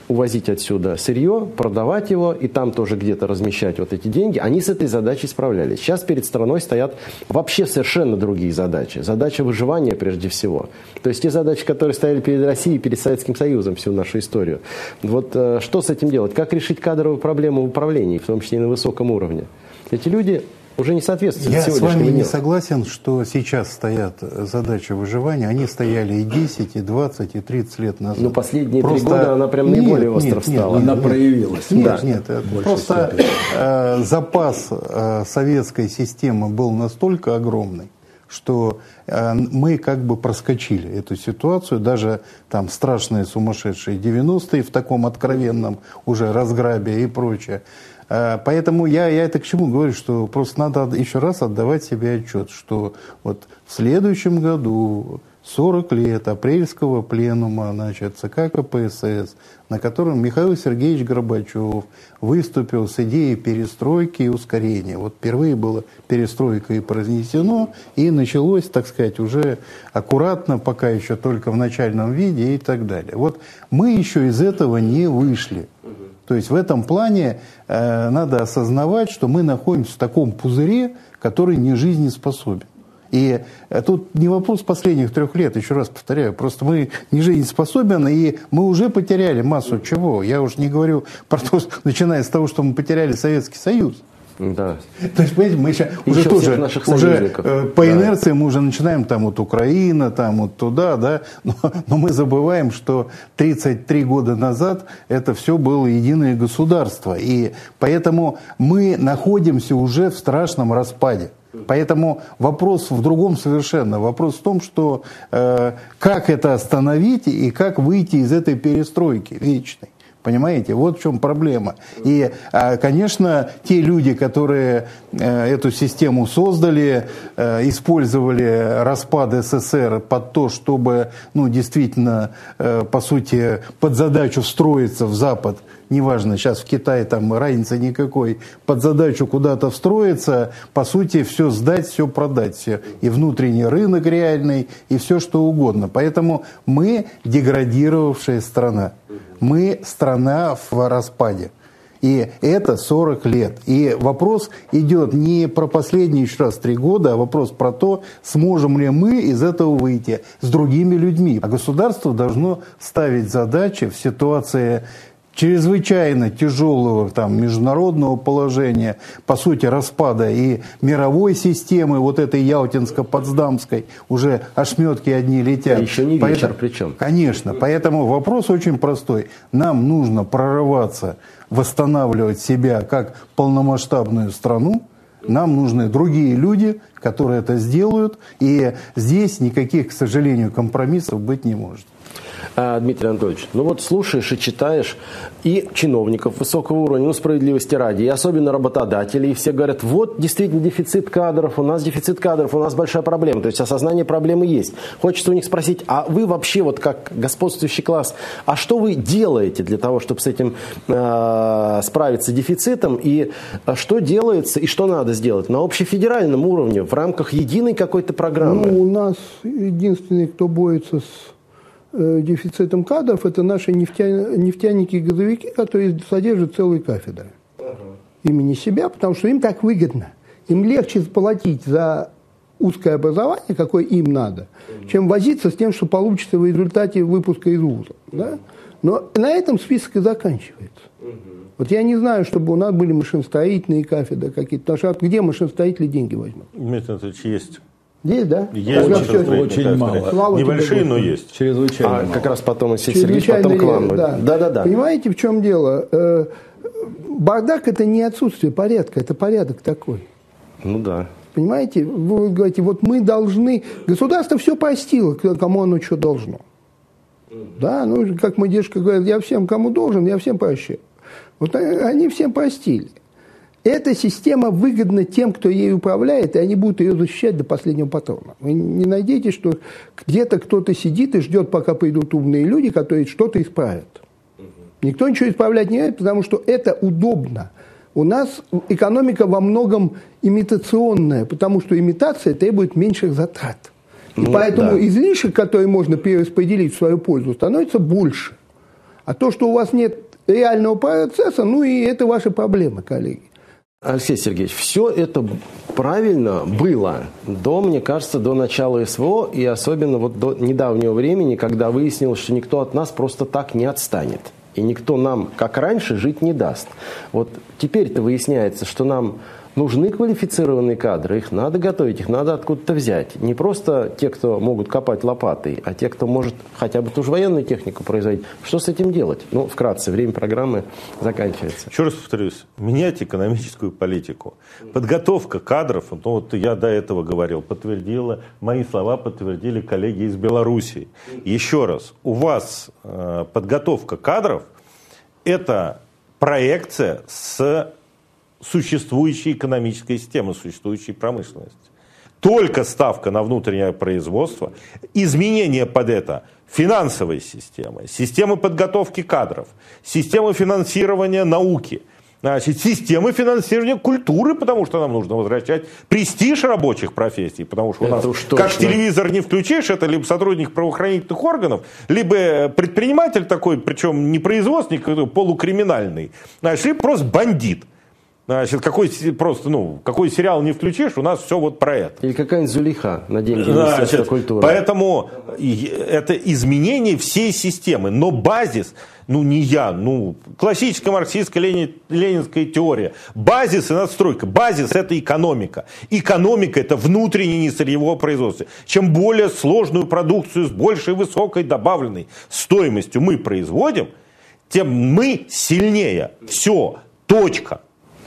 увозить отсюда сырье, продавать его и там тоже где-то размещать вот эти деньги, они с этой задачей справлялись. Сейчас перед страной стоят вообще совершенно другие задачи. Задача выживания прежде всего. То есть те задачи, которые стояли перед Россией, перед Советским Союзом всю нашу историю. Вот э, что с этим делать? Как решить кадровую проблему в управлении, в том числе и на высоком уровне? Эти люди уже не соответствуют Я с вами не дню. согласен, что сейчас стоят задачи выживания. Они стояли и десять, и двадцать, и тридцать лет назад. Но последние три Просто... года она прям наиболее нет, остро нет, стала. Нет, она нет, проявилась. Нет, да. нет. Просто э, запас э, советской системы был настолько огромный, что э, мы как бы проскочили эту ситуацию. Даже там страшные сумасшедшие девяностые в таком откровенном уже разграбе и прочее. Поэтому я, я это к чему говорю, что просто надо еще раз отдавать себе отчет, что вот в следующем году сорок лет апрельского пленума, значит, ЦК КПСС, на котором Михаил Сергеевич Горбачев выступил с идеей перестройки и ускорения. Вот впервые была перестройка и произнесено, и началось, так сказать, уже аккуратно, пока еще только в начальном виде и так далее. Вот мы еще из этого не вышли. То есть в этом плане э, надо осознавать, что мы находимся в таком пузыре, который не жизнеспособен. И э, тут не вопрос последних трех лет, еще раз повторяю, просто мы не жизнеспособен, и мы уже потеряли массу чего. Я уж не говорю про то, начиная с того, что мы потеряли Советский Союз. Да. То есть, понимаете, мы сейчас уже еще тоже, уже э, по да. инерции мы уже начинаем там вот Украина, там вот туда, да, но, но мы забываем, что тридцать три года назад это все было единое государство, и поэтому мы находимся уже в страшном распаде. Поэтому вопрос в другом совершенно. Вопрос в том, что э, как это остановить и как выйти из этой перестройки вечной. Понимаете, вот в чем проблема. И, конечно, те люди, которые эту систему создали, использовали распад СССР под то, чтобы, ну, действительно, по сути, под задачу встроиться в Запад, неважно, сейчас в Китае там разницы никакой, под задачу куда-то встроиться, по сути, все сдать, все продать, все. И внутренний рынок реальный, и все что угодно. Поэтому мы деградировавшая страна. Мы страна в распаде. И это сорок лет. И вопрос идет не про последние еще раз три года, а вопрос про то, сможем ли мы из этого выйти с другими людьми. А государство должно ставить задачи в ситуации чрезвычайно тяжелого там, международного положения, по сути, распада и мировой системы, вот этой Ялтинско-Потсдамской, уже ошметки одни летят. А еще не вечер поэтому, причем. Конечно, поэтому вопрос очень простой. Нам нужно прорываться, восстанавливать себя как полномасштабную страну. Нам нужны другие люди, которые это сделают. И здесь никаких, к сожалению, компромиссов быть не может. Дмитрий Анатольевич, ну вот слушаешь и читаешь и чиновников высокого уровня, ну справедливости ради, и особенно работодателей, и все говорят, вот действительно дефицит кадров, у нас дефицит кадров, у нас большая проблема, то есть осознание проблемы есть. Хочется у них спросить, а вы вообще вот как господствующий класс, а что вы делаете для того, чтобы с этим э, справиться с дефицитом, и что делается, и что надо сделать на общефедеральном уровне, в рамках единой какой-то программы? Ну, у нас единственный, кто борется с дефицитом кадров, это наши нефтя... нефтяники и газовики, которые содержат целые кафедры. Uh-huh. Имени себя, потому что им так выгодно. Им легче заплатить за узкое образование, какое им надо, uh-huh. чем возиться с тем, что получится в результате выпуска из вуза. Uh-huh. Да? Но на этом список и заканчивается. Uh-huh. Вот я не знаю, чтобы у нас были машиностроительные кафедры какие-то. Потому что где машиностроители деньги возьмут? Дмитрий Анатольевич, есть. Есть, да? Есть, очень мало. Слава Небольшие, но есть. Чрезвычайно. А, мало. Как раз потом, если Сергеевич, потом к вам. Да. Да, да, да. Понимаете, в чем дело? Э, бардак – это не отсутствие порядка, это порядок такой. Ну да. Понимаете? Вы говорите, вот мы должны… Государство все простило, кому оно что должно. Да, ну, как мой дедушка говорит, я всем, кому должен, я всем прощаю. Вот они всем простили. Эта система выгодна тем, кто ею управляет, и они будут ее защищать до последнего патрона. Вы не найдете, что где-то кто-то сидит и ждет, пока придут умные люди, которые что-то исправят. Никто ничего исправлять не будет, потому что это удобно. У нас экономика во многом имитационная, потому что имитация требует меньших затрат. И ну, поэтому да. излишек, который можно перераспределить в свою пользу, становится больше. А то, что у вас нет реального процесса, ну и это ваши проблемы, коллеги. Алексей Сергеевич, все это правильно было до, мне кажется, до начала СВО и особенно вот до недавнего времени, когда выяснилось, что никто от нас просто так не отстанет. И никто нам, как раньше, жить не даст. Вот теперь-то выясняется, что нам нужны квалифицированные кадры, их надо готовить, их надо откуда-то взять. Не просто те, кто могут копать лопатой, а те, кто может хотя бы ту же военную технику производить. Что с этим делать? Ну, вкратце, время программы заканчивается. Еще раз повторюсь, менять экономическую политику. Подготовка кадров, ну вот я до этого говорил, подтвердила, мои слова подтвердили коллеги из Белоруссии. Еще раз, у вас э, подготовка кадров – это проекция с существующей экономической системы, существующей промышленности. Только ставка на внутреннее производство, изменение под это финансовой системы, системы подготовки кадров, системы финансирования науки, значит, системы финансирования культуры, потому что нам нужно возвращать престиж рабочих профессий, потому что у нас, как телевизор не включишь, это либо сотрудник правоохранительных органов, либо предприниматель такой, причем не производственник, полукриминальный, значит, либо просто бандит. Значит, какой, просто, ну, какой сериал не включишь, у нас все вот про это. Или какая-нибудь Зулейха на деньги Министерства культуры. Поэтому это изменение всей системы. Но базис, ну не я, ну классическая марксистско-ленинская теория. Базис и надстройка. Базис это экономика. Экономика это внутреннее несырьевое производство. Чем более сложную продукцию с большей высокой добавленной стоимостью мы производим, тем мы сильнее. Все. Точка.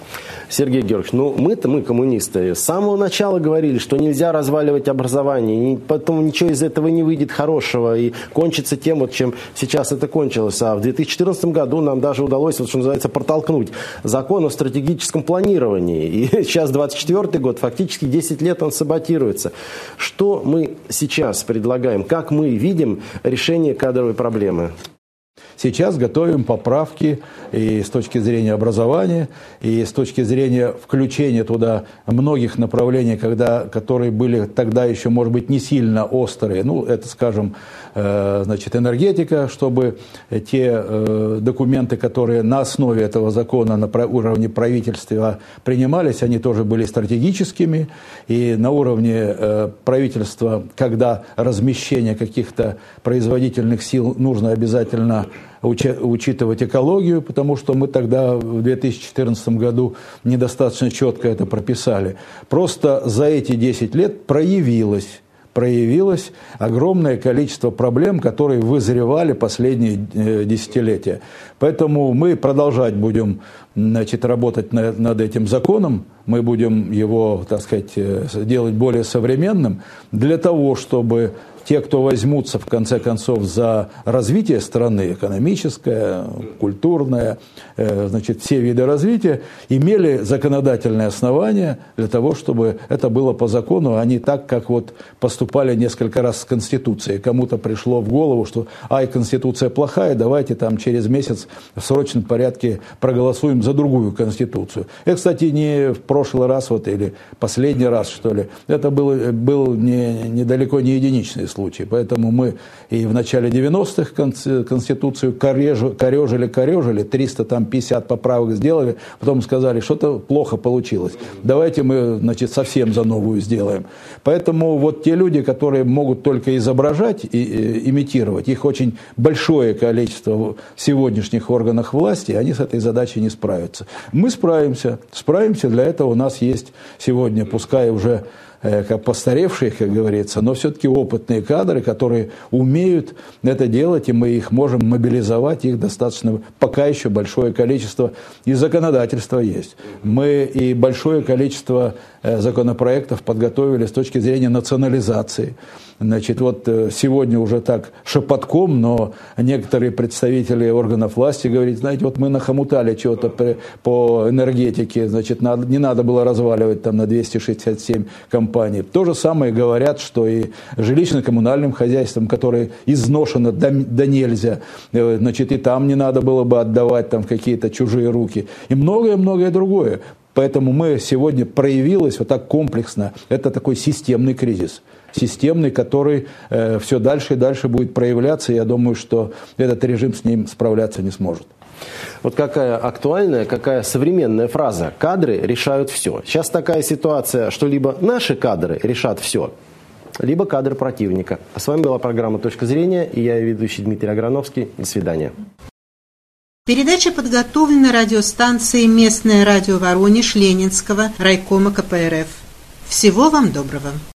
Сергей Георгиевич, ну мы-то, мы коммунисты, с самого начала говорили, что нельзя разваливать образование, и потом ничего из этого не выйдет хорошего, и кончится тем, вот, чем сейчас это кончилось. А в две тысячи четырнадцатом году нам даже удалось, вот, что называется, протолкнуть закон о стратегическом планировании. И сейчас двадцать четвёртый год, фактически десять лет он саботируется. Что мы сейчас предлагаем, как мы видим решение кадровой проблемы? Сейчас готовим поправки и с точки зрения образования, и с точки зрения включения туда многих направлений, когда, которые были тогда еще, может быть, не сильно острые. Ну, это, скажем, э, значит, энергетика, чтобы те э, документы, которые на основе этого закона на уровне правительства принимались, они тоже были стратегическими. И на уровне э, правительства, когда размещение каких-то производительных сил нужно обязательно учитывать экологию, потому что мы тогда в две тысячи четырнадцатом году недостаточно четко это прописали. Просто за эти десять лет проявилось, проявилось огромное количество проблем, которые вызревали последние десятилетия. Поэтому мы продолжать будем, значит, работать над этим законом, мы будем его, так сказать, делать более современным для того, чтобы те, кто возьмутся, в конце концов, за развитие страны, экономическое, культурное, значит, все виды развития, имели законодательные основания для того, чтобы это было по закону, а не так, как вот поступали несколько раз с Конституцией. Кому-то пришло в голову, что ай, Конституция плохая, давайте там через месяц в срочном порядке проголосуем за другую Конституцию. Это, кстати, не в прошлый раз, вот, или последний раз, что ли. Это был, был не, недалеко не единичный случай. Случай. Поэтому мы и в начале девяностых Конституцию корежили, корежили, триста пятьдесят поправок сделали, потом сказали, что-то плохо получилось. Давайте мы, значит, совсем за новую сделаем. Поэтому вот те люди, которые могут только изображать и, и имитировать, их очень большое количество в сегодняшних органах власти, они с этой задачей не справятся. Мы справимся, справимся, для этого у нас есть сегодня, пускай уже как постаревшие, как говорится, но все-таки опытные кадры, которые умеют это делать, и мы их можем мобилизовать, их достаточно, пока еще большое количество, и законодательства есть. Мы и большое количество законопроектов подготовили с точки зрения национализации. Значит, вот сегодня уже так шепотком, но некоторые представители органов власти говорят, знаете, вот мы нахомутали чего-то по энергетике, значит, надо, не надо было разваливать там на двести шестьдесят семь компаний. То же самое говорят, что и жилищно-коммунальным хозяйством, которое изношено до, до нельзя, значит, и там не надо было бы отдавать там в какие-то чужие руки. И многое-многое другое. Поэтому мы сегодня проявилось вот так комплексно. Это такой системный кризис. Системный, который э, все дальше и дальше будет проявляться. Я думаю, что этот режим с ним справляться не сможет. Вот какая актуальная, какая современная фраза. Кадры решают все. Сейчас такая ситуация, что либо наши кадры решат все, либо кадры противника. А с вами была программа «Точка зрения» и я, ведущий Дмитрий Аграновский. До свидания. Передача подготовлена радиостанцией «Местное радио Воронеж» Ленинского райкома ка пэ эр эф. Всего вам доброго.